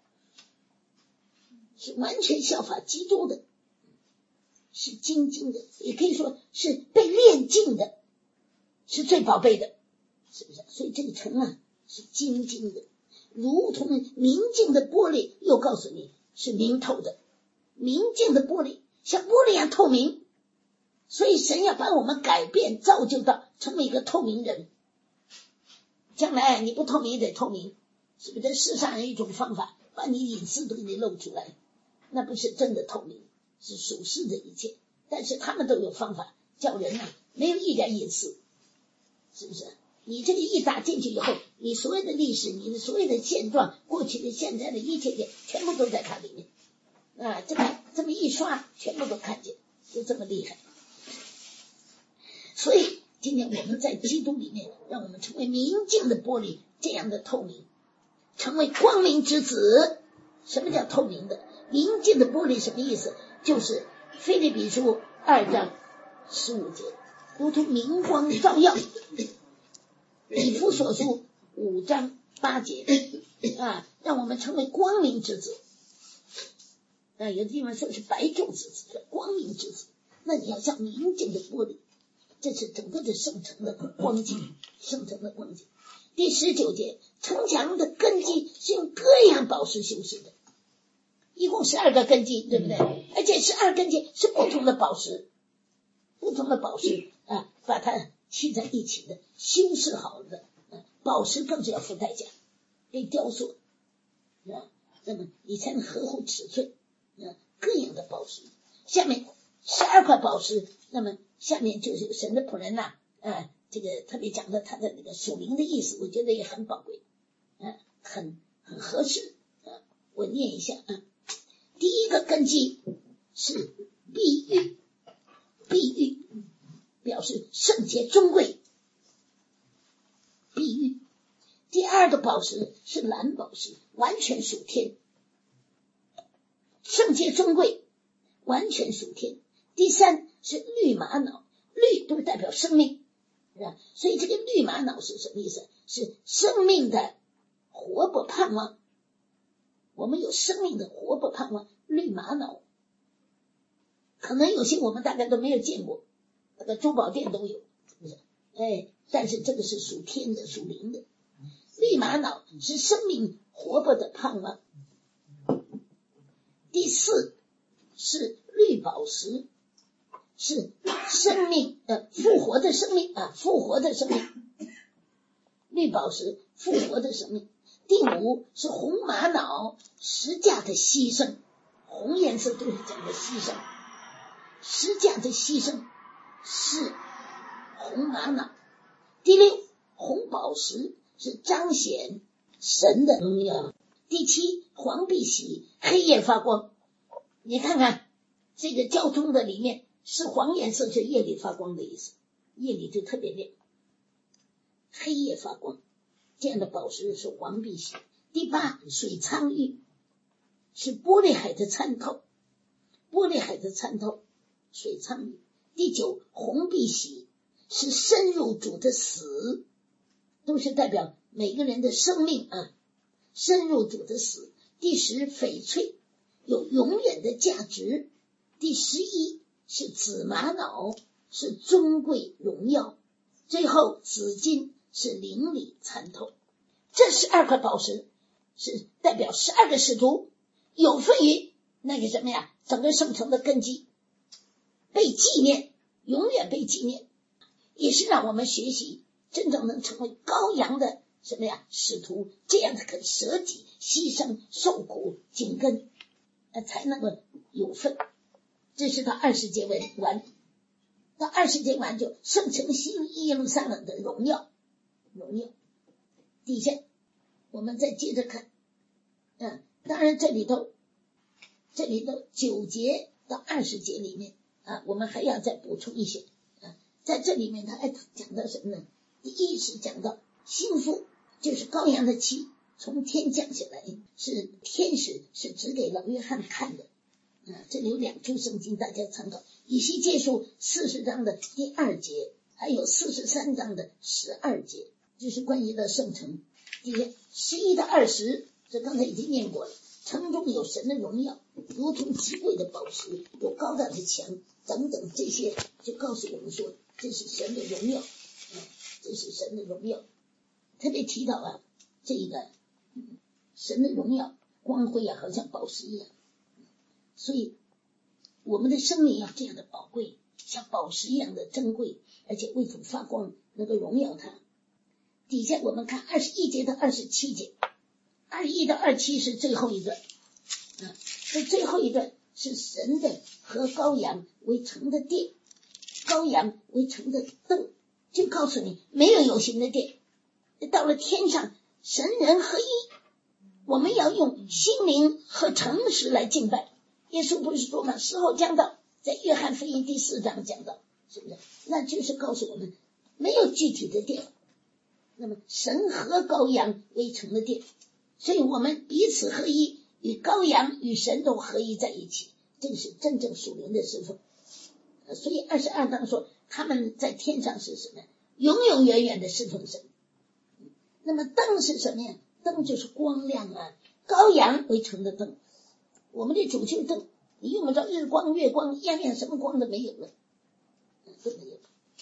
是完全效法基督的，是精金的，也可以说是被炼净的，是最宝贝的，是不是？所以这个城是精金的，如同明镜的玻璃，又告诉你是明透的，明镜的玻璃像玻璃一样透明。所以神要把我们改变造就到成为一个透明人，将来你不透明也得透明，是不是？世上有一种方法把你隐私都给你露出来，那不是真的透明，是属世的一切。但是他们都有方法叫人没有一点隐私，是不是？你这个一打进去以后，你所有的历史，你的所有的现状，过去的现在的一切全部都在它里面这么一刷全部都看见，就这么厉害。所以今天我们在基督里面，让我们成为明镜的玻璃，这样的透明，成为光明之子。什么叫透明的？明镜的玻璃什么意思？就是腓立比书2章15节，如同明光照耀。以弗所书5章8节让我们成为光明之子。有的地方说是白昼之子，光明之子。那你要像明镜的玻璃， 这是整个的圣城的光景，圣城的光景。第19节，城墙的根基是用各样宝石修饰的，一共12个根基，对不对？而且12根基是不同的宝石，把它砌在一起的，修饰好的。宝石更是要付代价，被雕塑，是吧？那么你才能合乎尺寸，各样的宝石。下面12块宝石，那么下面就是神的仆人呐，这个特别讲的他的那个属灵的意思，我觉得也很宝贵，很合适。我念一下啊。第一个根基是碧玉，碧玉表示圣洁尊贵，碧玉。第二个宝石是蓝宝石，完全属天，圣洁尊贵，完全属天。第三是绿玛瑙，绿都代表生命，是吧？所以这个绿玛瑙是什么意思？是生命的活泼盼望。我们有生命的活泼盼望，绿玛瑙可能有些我们大概都没有见过，那个珠宝店都有，是不是？但是这个是属天的，属灵的。绿玛瑙是生命活泼的盼望。第四是绿宝石，是生命复活的生命复活的生命。绿宝石复活的生命。第五是红玛瑙，十架的牺牲，红颜色都是讲的牺牲，十架的牺牲是红玛瑙。第六，红宝石是彰显神的荣耀。第七，黄碧玺，黑夜发光。你看看这个交通的里面是黄颜色，是夜里发光的意思，夜里就特别亮，黑夜发光，这样的宝石是黄碧玺。第八，水苍玉是玻璃海的参透，玻璃海的参透，水苍玉。第九，红碧玺是深入主的死，都是代表每个人的生命深入主的死。第十，翡翠有永远的价值。第11是紫玛瑙，是尊贵荣耀。最后紫金是灵里参透。这12块宝石是代表12个使徒，有份于那个什么呀，整个圣城的根基，被纪念，永远被纪念，也是让我们学习真正能成为羔羊的什么呀使徒，这样的肯舍己牺牲受苦紧跟，才能够有份。这是到20节完，到20节完就圣城新耶路撒冷的荣耀。底下我们再接着看，当然这里头9节到20节里面我们还要再补充一些在这里面他还讲到什么呢？第一是讲到心腹，就是羔羊的妻从天降下来，是天使，是指给老约翰看的这里有2处圣经大家参考，以西结书40章的第2节，还有43章的12节，就是关于的圣城。第11到20，这刚才已经念过了。城中有神的荣耀，如同极贵的宝石，有高大的墙等等，这些就告诉我们说这是神的荣耀这是神的荣耀。特别提到这个神的荣耀光辉好像宝石一样，所以我们的生命要这样的宝贵，像宝石一样的珍贵，而且为主发光，能够荣耀它。底下我们看21节到27节，21到27是最后一段这最后一段是神的和羔羊为城的殿，羔羊为城的灯，就告诉你没有有形的殿，到了天上神人合一，我们要用心灵和诚实来敬拜。耶稣不是说吗？时候将到，在约翰福音第4章讲到，是不是？那就是告诉我们没有具体的殿，那么神和羔羊为成的殿，所以我们彼此合一，与羔羊与神都合一在一起，这是真正属灵的侍奉。所以22章说他们在天上是什么？永永远远的侍奉神。那么灯是什么呀？灯就是光亮羔羊为成的灯，我们的主就是灯，你用不着日光月光，样样什么光都没有了，都没有。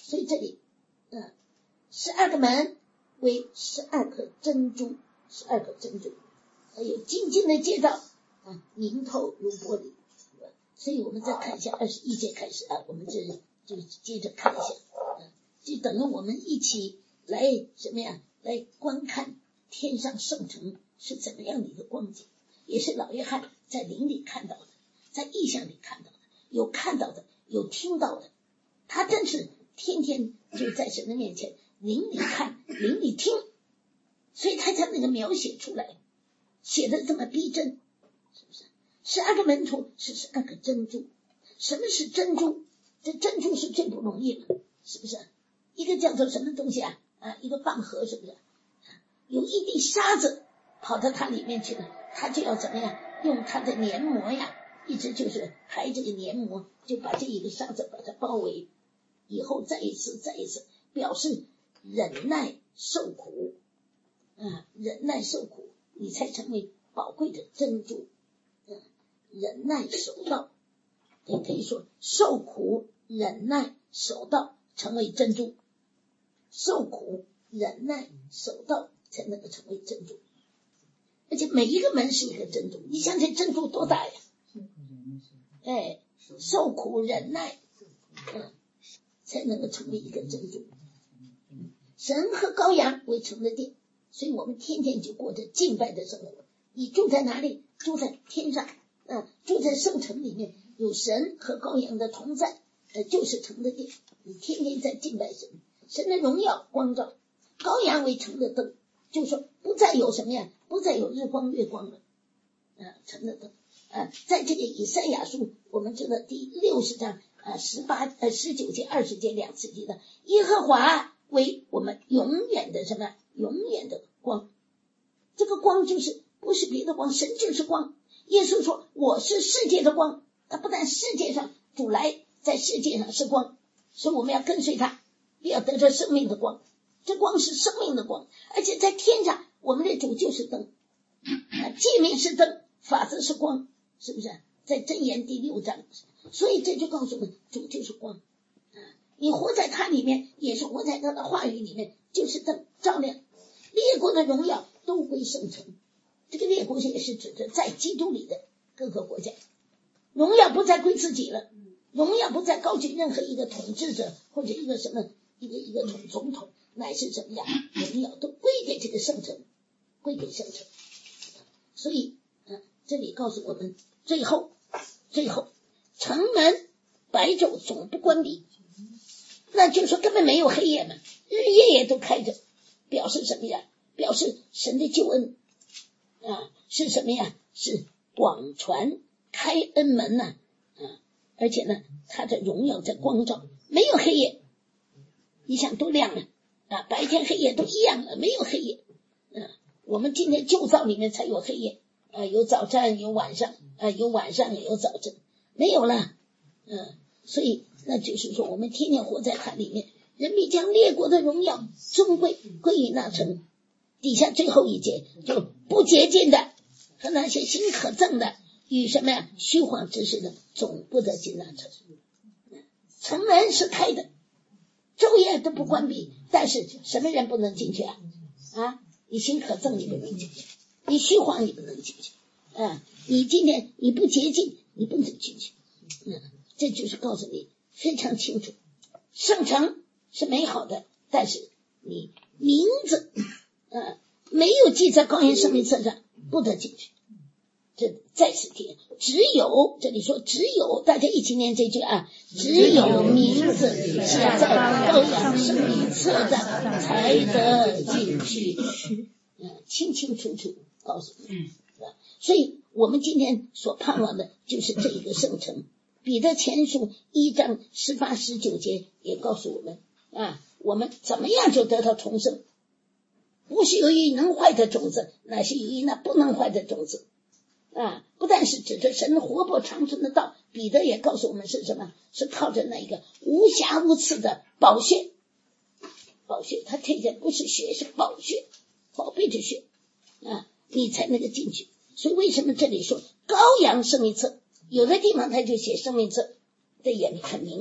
所以这里12个门为12颗珍珠，12颗珍珠，还有精金的街道明透如玻璃。所以我们再看一下21节开始我们就接着看一下就等于我们一起来什么呀，来观看天上圣城是怎么样的一个光景，也是老约翰在灵里看到的，在异象里看到的，有看到的，有听到的，他真是天天就在神的面前灵里看，灵里听，所以他才那个描写出来，写的这么逼真，是不是？12个门徒是12个珍珠。什么是珍珠？这珍珠是最不容易的，是不是？一个叫做什么东西一个蚌壳，是不是？有一滴沙子跑到它里面去了，它就要怎么样？用它的黏膜一直就是排这个黏膜，就把这一个沙子把它包围，以后再一次表示忍耐受苦忍耐受苦，你才成为宝贵的珍珠。忍耐守道，也可以说受苦忍耐守道成为珍珠，受苦忍耐守道才能够成为珍珠，而且每一个门是一个珍珠，你想想珍珠多大呀？受苦忍耐才能够成为一个珍珠。神和羔羊为城的殿，所以我们天天就过着敬拜的生活。你住在哪里？住在天上住在圣城里面，有神和羔羊的同在就是城的殿，你天天在敬拜神，神的荣耀光照，羔羊为城的灯，就是说不再有什么呀，不再有日光月光了城的灯在这个以赛亚书我们知道第60章19节20节2次提的耶和华为我们永远的什么？永远的光。这个光就是不是别的光，神就是光。耶稣说我是世界的光，他不但世界上主来在世界上是光，所以我们要跟随他，要得着生命的光，这光是生命的光，而且在天上我们的主就是灯诫命是灯，法则是光，是不是？在箴言第6章，所以这就告诉我们主就是光你活在他里面，也是活在他的话语里面，就是灯照亮。列国的荣耀都归圣城，这个列国也是指着在基督里的各个国家，荣耀不再归自己了，荣耀不再高举任何一个统治者或者一个什么一个总统，乃是怎么样，荣耀都归给这个圣城，归给圣城。所以这里告诉我们最后城门白昼总不关闭，那就是说根本没有黑夜嘛，日夜也都开着，表示什么呀？表示神的救恩是什么呀？是广传开恩门而且呢他的荣耀在光照，没有黑夜。你想多亮白天黑夜都一样了，没有黑夜我们今天旧造里面才有黑夜有早晨有晚上有晚上也有早晨，没有了所以那就是说我们天天活在它里面，人必将列国的荣耀尊贵归于那城。底下最后一节就不洁净的和那些心可憎的与什么呀虚谎之事的总不得进那城。城门是开的，昼夜都不关闭，但是什么人不能进去你心可憎你不能进去，你虚谎你不能进去你今天你不洁净你不能进去这就是告诉你非常清楚，圣城是美好的，但是你名字没有记在羔羊生命册上不得进去。这再次提，只有这里说只有，大家一起念这句只有名字写在羔羊生命册上才得进去清清楚楚告诉你所以我们今天所盼望的就是这一个圣城。彼得前书1章18、19节也告诉我们我们怎么样就得到重生，不是由于能坏的种子，乃是由于那不能坏的种子不但是指着神活泼长存的道，彼得也告诉我们是什么？是靠着那一个无瑕无疵的宝血，他推荐不是血，是宝血，宝贝的血你才能够进去。所以为什么这里说羔羊生命册，有的地方他就写生命册，这也很明显，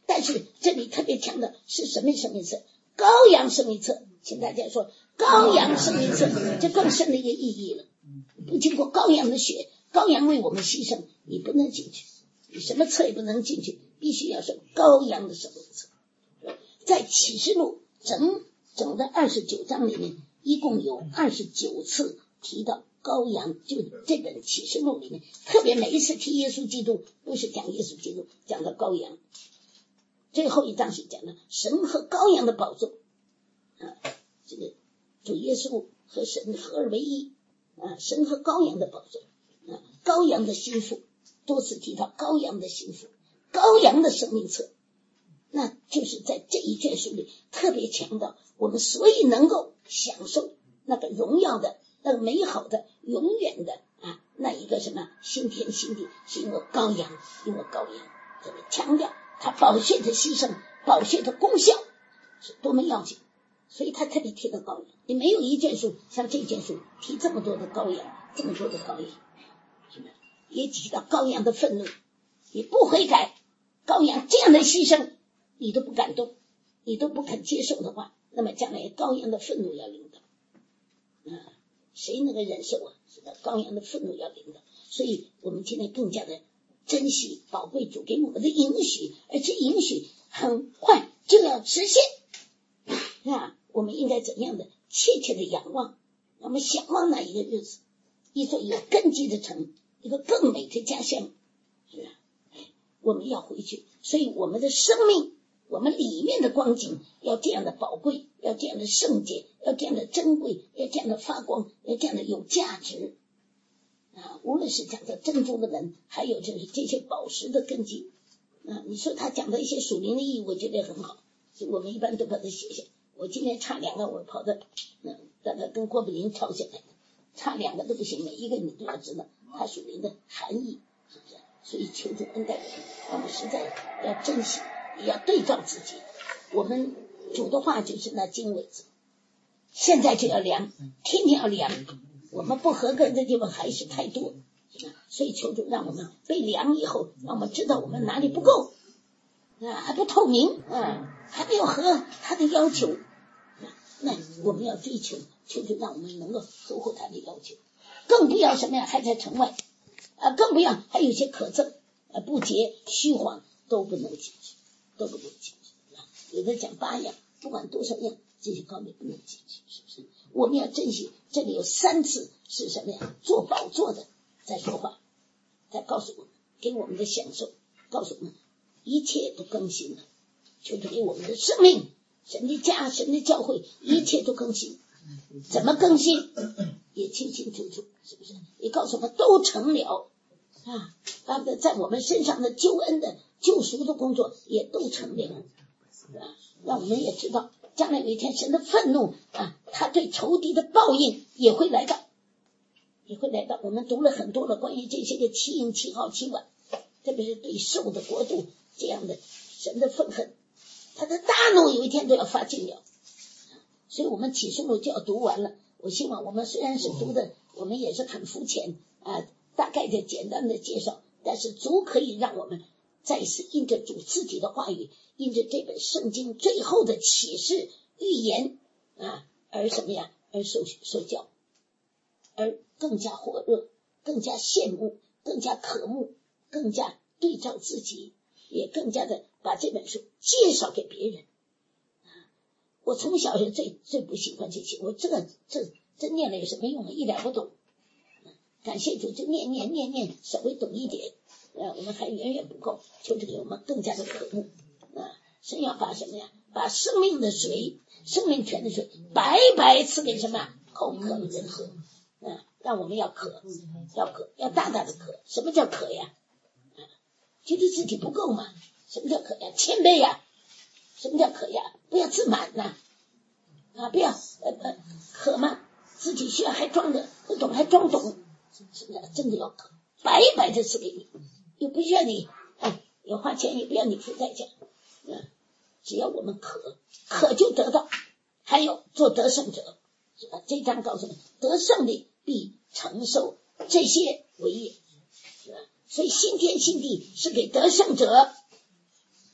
但是这里特别强调是什么生命册？羔羊生命册，请大家说羔羊生命册，这更深的一个意义了。不经过羔羊的血，羔羊为我们牺牲，你不能进去，你什么册也不能进去，必须要是羔羊的生命册。在启示录整的29章里面，一共有29次提到羔羊，就这本启示录里面，特别每一次提耶稣基督，不是讲耶稣基督，讲到羔羊。最后一章是讲的神和羔羊的宝座这个主耶稣和神合而为一神和羔羊的宝座羔羊的心腹，多次提到羔羊的心腹，羔羊的生命册，那就是在这一卷书里特别强调我们所以能够享受那个荣耀的、那个美好的、永远的那一个什么新天新地，是因为羔羊，因为羔羊这个强调他宝血的牺牲，宝血的功效是多么要紧，所以他特别提到羔羊。你没有一卷书像这卷书提这么多的羔羊，这么多的羔羊，也提到羔羊的愤怒，你不悔改，羔羊这样的牺牲你都不感动，你都不肯接受的话，那么将来羔羊的愤怒要临到谁能够忍受是的，羔羊的愤怒要临到。所以我们今天更加的珍惜宝贵主给我们的应许，而且应许很快就要实现我们应该怎样的切切的仰望，我们想望那一个日子，一座有根基的城，一个更美的家乡，是我们要回去。所以我们的生命，我们里面的光景要这样的宝贵，要这样的圣洁，要这样的珍贵，要这样的发光，要这样的有价值无论是讲的珍珠的门，还有就是这些宝石的根基你说他讲的一些属灵的意义，我觉得很好，所以我们一般都把它写下。我今天差2个，我跑到大概跟郭柏林抄下来，差2个都不行，每一个你都要知道它属灵的含义，是不是？所以求主恩待我们实在要珍惜，也要对照自己。我们主的话就是那经纬子，现在就要量，天天要量，我们不合格的地方还是太多，所以求主让我们被量以后，让我们知道我们哪里不够还不透明还没有合他的要求那我们要追求，求主让我们能够合乎他的要求，更不要什么呀还在城外更不要还有些可憎不洁虚谎都不能进去，都不能进去有的讲8样，不管多少样，这些高明不能进去，是不是？我们要珍惜，这里有3次是什么呀？做宝座的在说话，在告诉我们，给我们的享受，告诉我们一切都更新了，求主给我们的生命，神的家，神的教会，一切都更新。怎么更新也清清楚楚，是不是？也告诉我们都成了在我们身上的救恩的救赎的工作也都成了让我们也知道将来有一天神的愤怒他对仇敌的报应也会来到，也会来到。我们读了很多的关于这些个7印7号7晚，特别是对兽的国度这样的神的愤恨，他的大怒有一天都要发尽了。所以我们启示录就要读完了，我希望我们虽然是读的我们也是很肤浅大概的简单的介绍，但是足可以让我们再一次印着主自己的话语，印着这本圣经最后的启示预言而什么呀？而受教，而更加火热，更加羡慕，更加渴慕，更加对照自己，也更加的把这本书介绍给别人我从小是最不喜欢这些，我这念了有什么用一点不懂感谢主，就念稍微懂一点我们还远远不够，求主给我们更加的渴慕神要把什么呀？把生命的水，生命泉的水白白赐给什么？口渴的人喝让我们要渴，要大大的渴。什么叫渴呀？觉得自己不够嘛？什么叫渴呀？谦卑呀。什么叫渴呀？不要自满不要渴嘛，自己需要还装的不懂还装懂，是不是？真的要渴，白白的赐给你，又不需要你有花钱，也不要你付代价只要我们渴就得到。还有做得胜者，是吧？这章告诉你，得胜的必承受这些为业，是吧？所以新天新地是给得胜者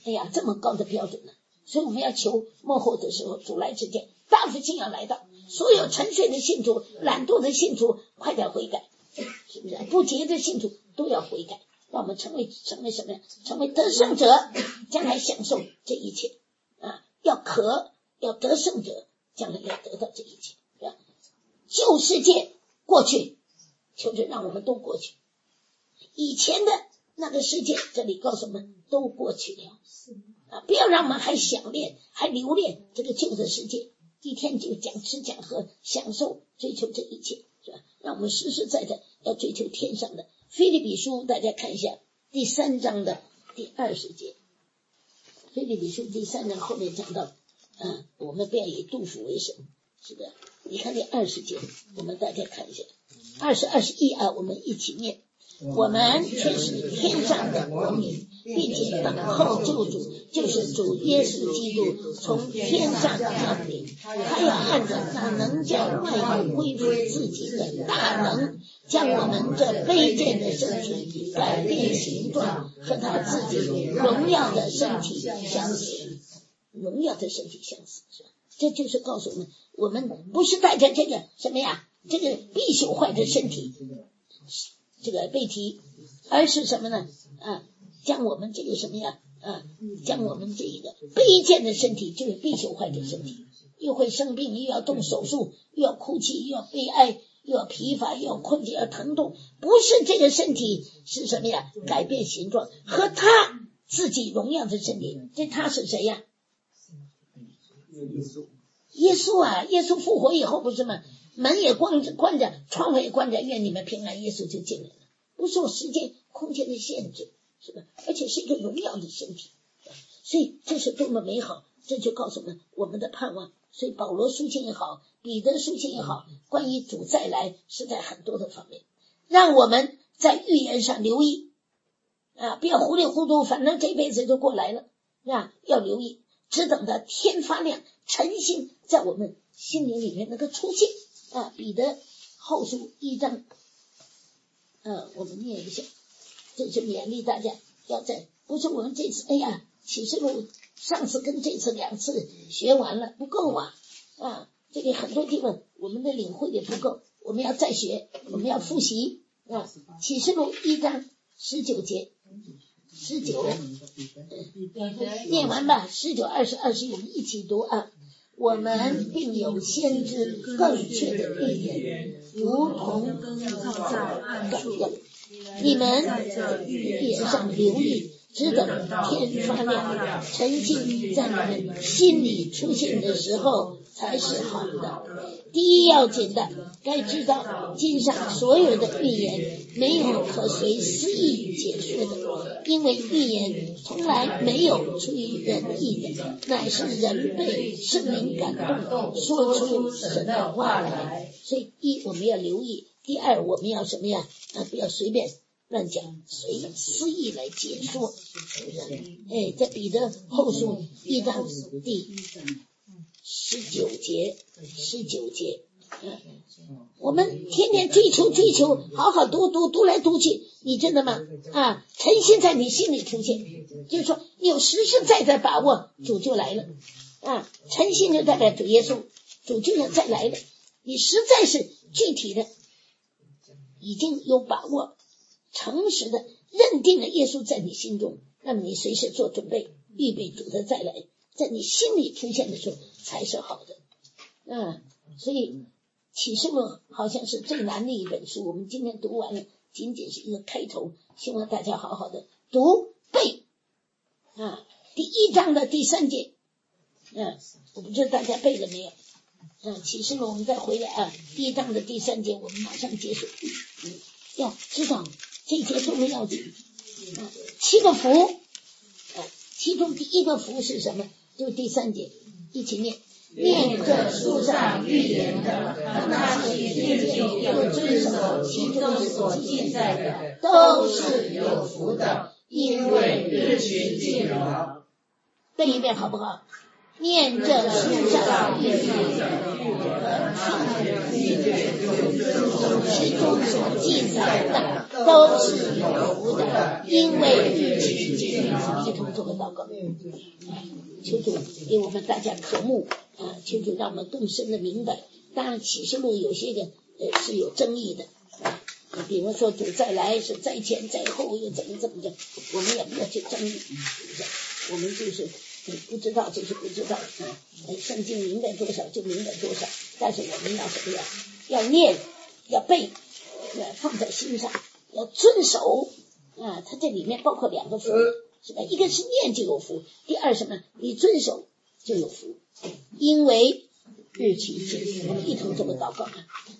这么高的标准呢？所以我们要求末后的时候主来之前大复兴要来到，所有沉睡的信徒、懒惰的信徒快点悔改，是不是？不洁的信徒都要悔改，让我们成为什么呀？成为得胜者，将来享受这一切要得胜者，将来要得到这一切。旧世界过去，求着让我们都过去。以前的那个世界，这里告诉我们都过去了不要让我们还想念还留恋这个旧的世界，一天就讲吃讲喝，享受追求这一切，是吧？让我们实实在在要追求天上的。腓立比书大家看一下第3章的第20节，腓立比书第3章后面讲到我们不要以杜甫为神，是的。你看这20节，我们大家看一下20、21我们一起念。我们却是天上的国民，并且等候救主，就是主耶稣基督从天上降临。他要按着那能叫万有恢复自己的大能，将我们这卑贱的身体改变形状，和他自己荣耀的身体相似。荣耀的身体相似，是吧？这就是告诉我们不是带着这个什么呀，这个必朽坏的身体这个被提，而是什么呢？将我们这个什么呀？将我们这一个卑贱的身体，就是必朽坏的身体，又会生病，又要动手术，又要哭泣，又要悲哀，又要疲乏，又要困倦，又要疼痛。不是这个身体是什么呀？改变形状，和他自己荣耀的身体。这他是谁呀？耶稣啊！耶稣复活以后不是吗？门也关着，窗户也关着，愿你们平安，耶稣就进来了，不受时间空间的限制，是吧？而且是一个荣耀的身体，所以这是多么美好！这就告诉我们的盼望。所以保罗书信也好，彼得书信也好，关于主再来是在很多的方面，让我们在预言上留意不要糊里糊涂，反正这辈子就过来了要留意，只等到天发亮，晨星在我们心灵里面那个出现彼得后书1章我们念一下，这是勉励大家要在，不是我们这次启示录上次跟这次2次学完了不够这里很多地方我们的领会也不够，我们要再学，我们要复习启示录1章19节19念完吧，19、20、21我们一起读我们并有先知更确的预言，如同灯照在暗处。你们在预言上留意，只等天发亮，晨星在你们心里出现的时候才是好的。第一要紧的，该知道经上所有的预言没有可随私意解说的，因为预言从来没有出于人意的，乃是人被圣灵感动，说出神的话来。所以我们要留意，第二我们要什么呀？不要随便乱讲，随私意来解说，是不是？在彼得后书1章第19节我们天天追求，好好读来读去，你真的吗？晨星在你心里出现，就是说你有实实在在把握，主就来了晨星就代表主耶稣，主就要再来了，你实在是具体的已经有把握，诚实的认定了耶稣在你心中，那么你随时做准备，预备主的再来，在你心里出现的时候才是好的所以启示录好像是最难的一本书，我们今天读完了，仅仅是一个开头，希望大家好好的读背第1章的第3节我不知道大家背了没有启示录我们再回来第1章的第3节我们马上结束要知道这一节多么要紧7个福其中第1个福是什么？就是第3节，一起念这书上预言的和那些听见又遵守其中所记载的都是有福的，因为日期近了。背一遍好不好？ 念这书上印记的其中所记载的都是有福的，因为日期近了。一同做个祷告，求主给我们大家渴慕求主让我们更深的明白。当然启示录有些个是有争议的比如说主再来是在前在后又怎么的，我们也不要去争议我们就是不知道就是不知道圣经明白多少就明白多少，但是我们要怎么样，要念要背放在心上，要遵守它这里面包括两个福是吧？一个是念就有福，第二什么？你遵守就有福，因为日期近，我们一同这么祷告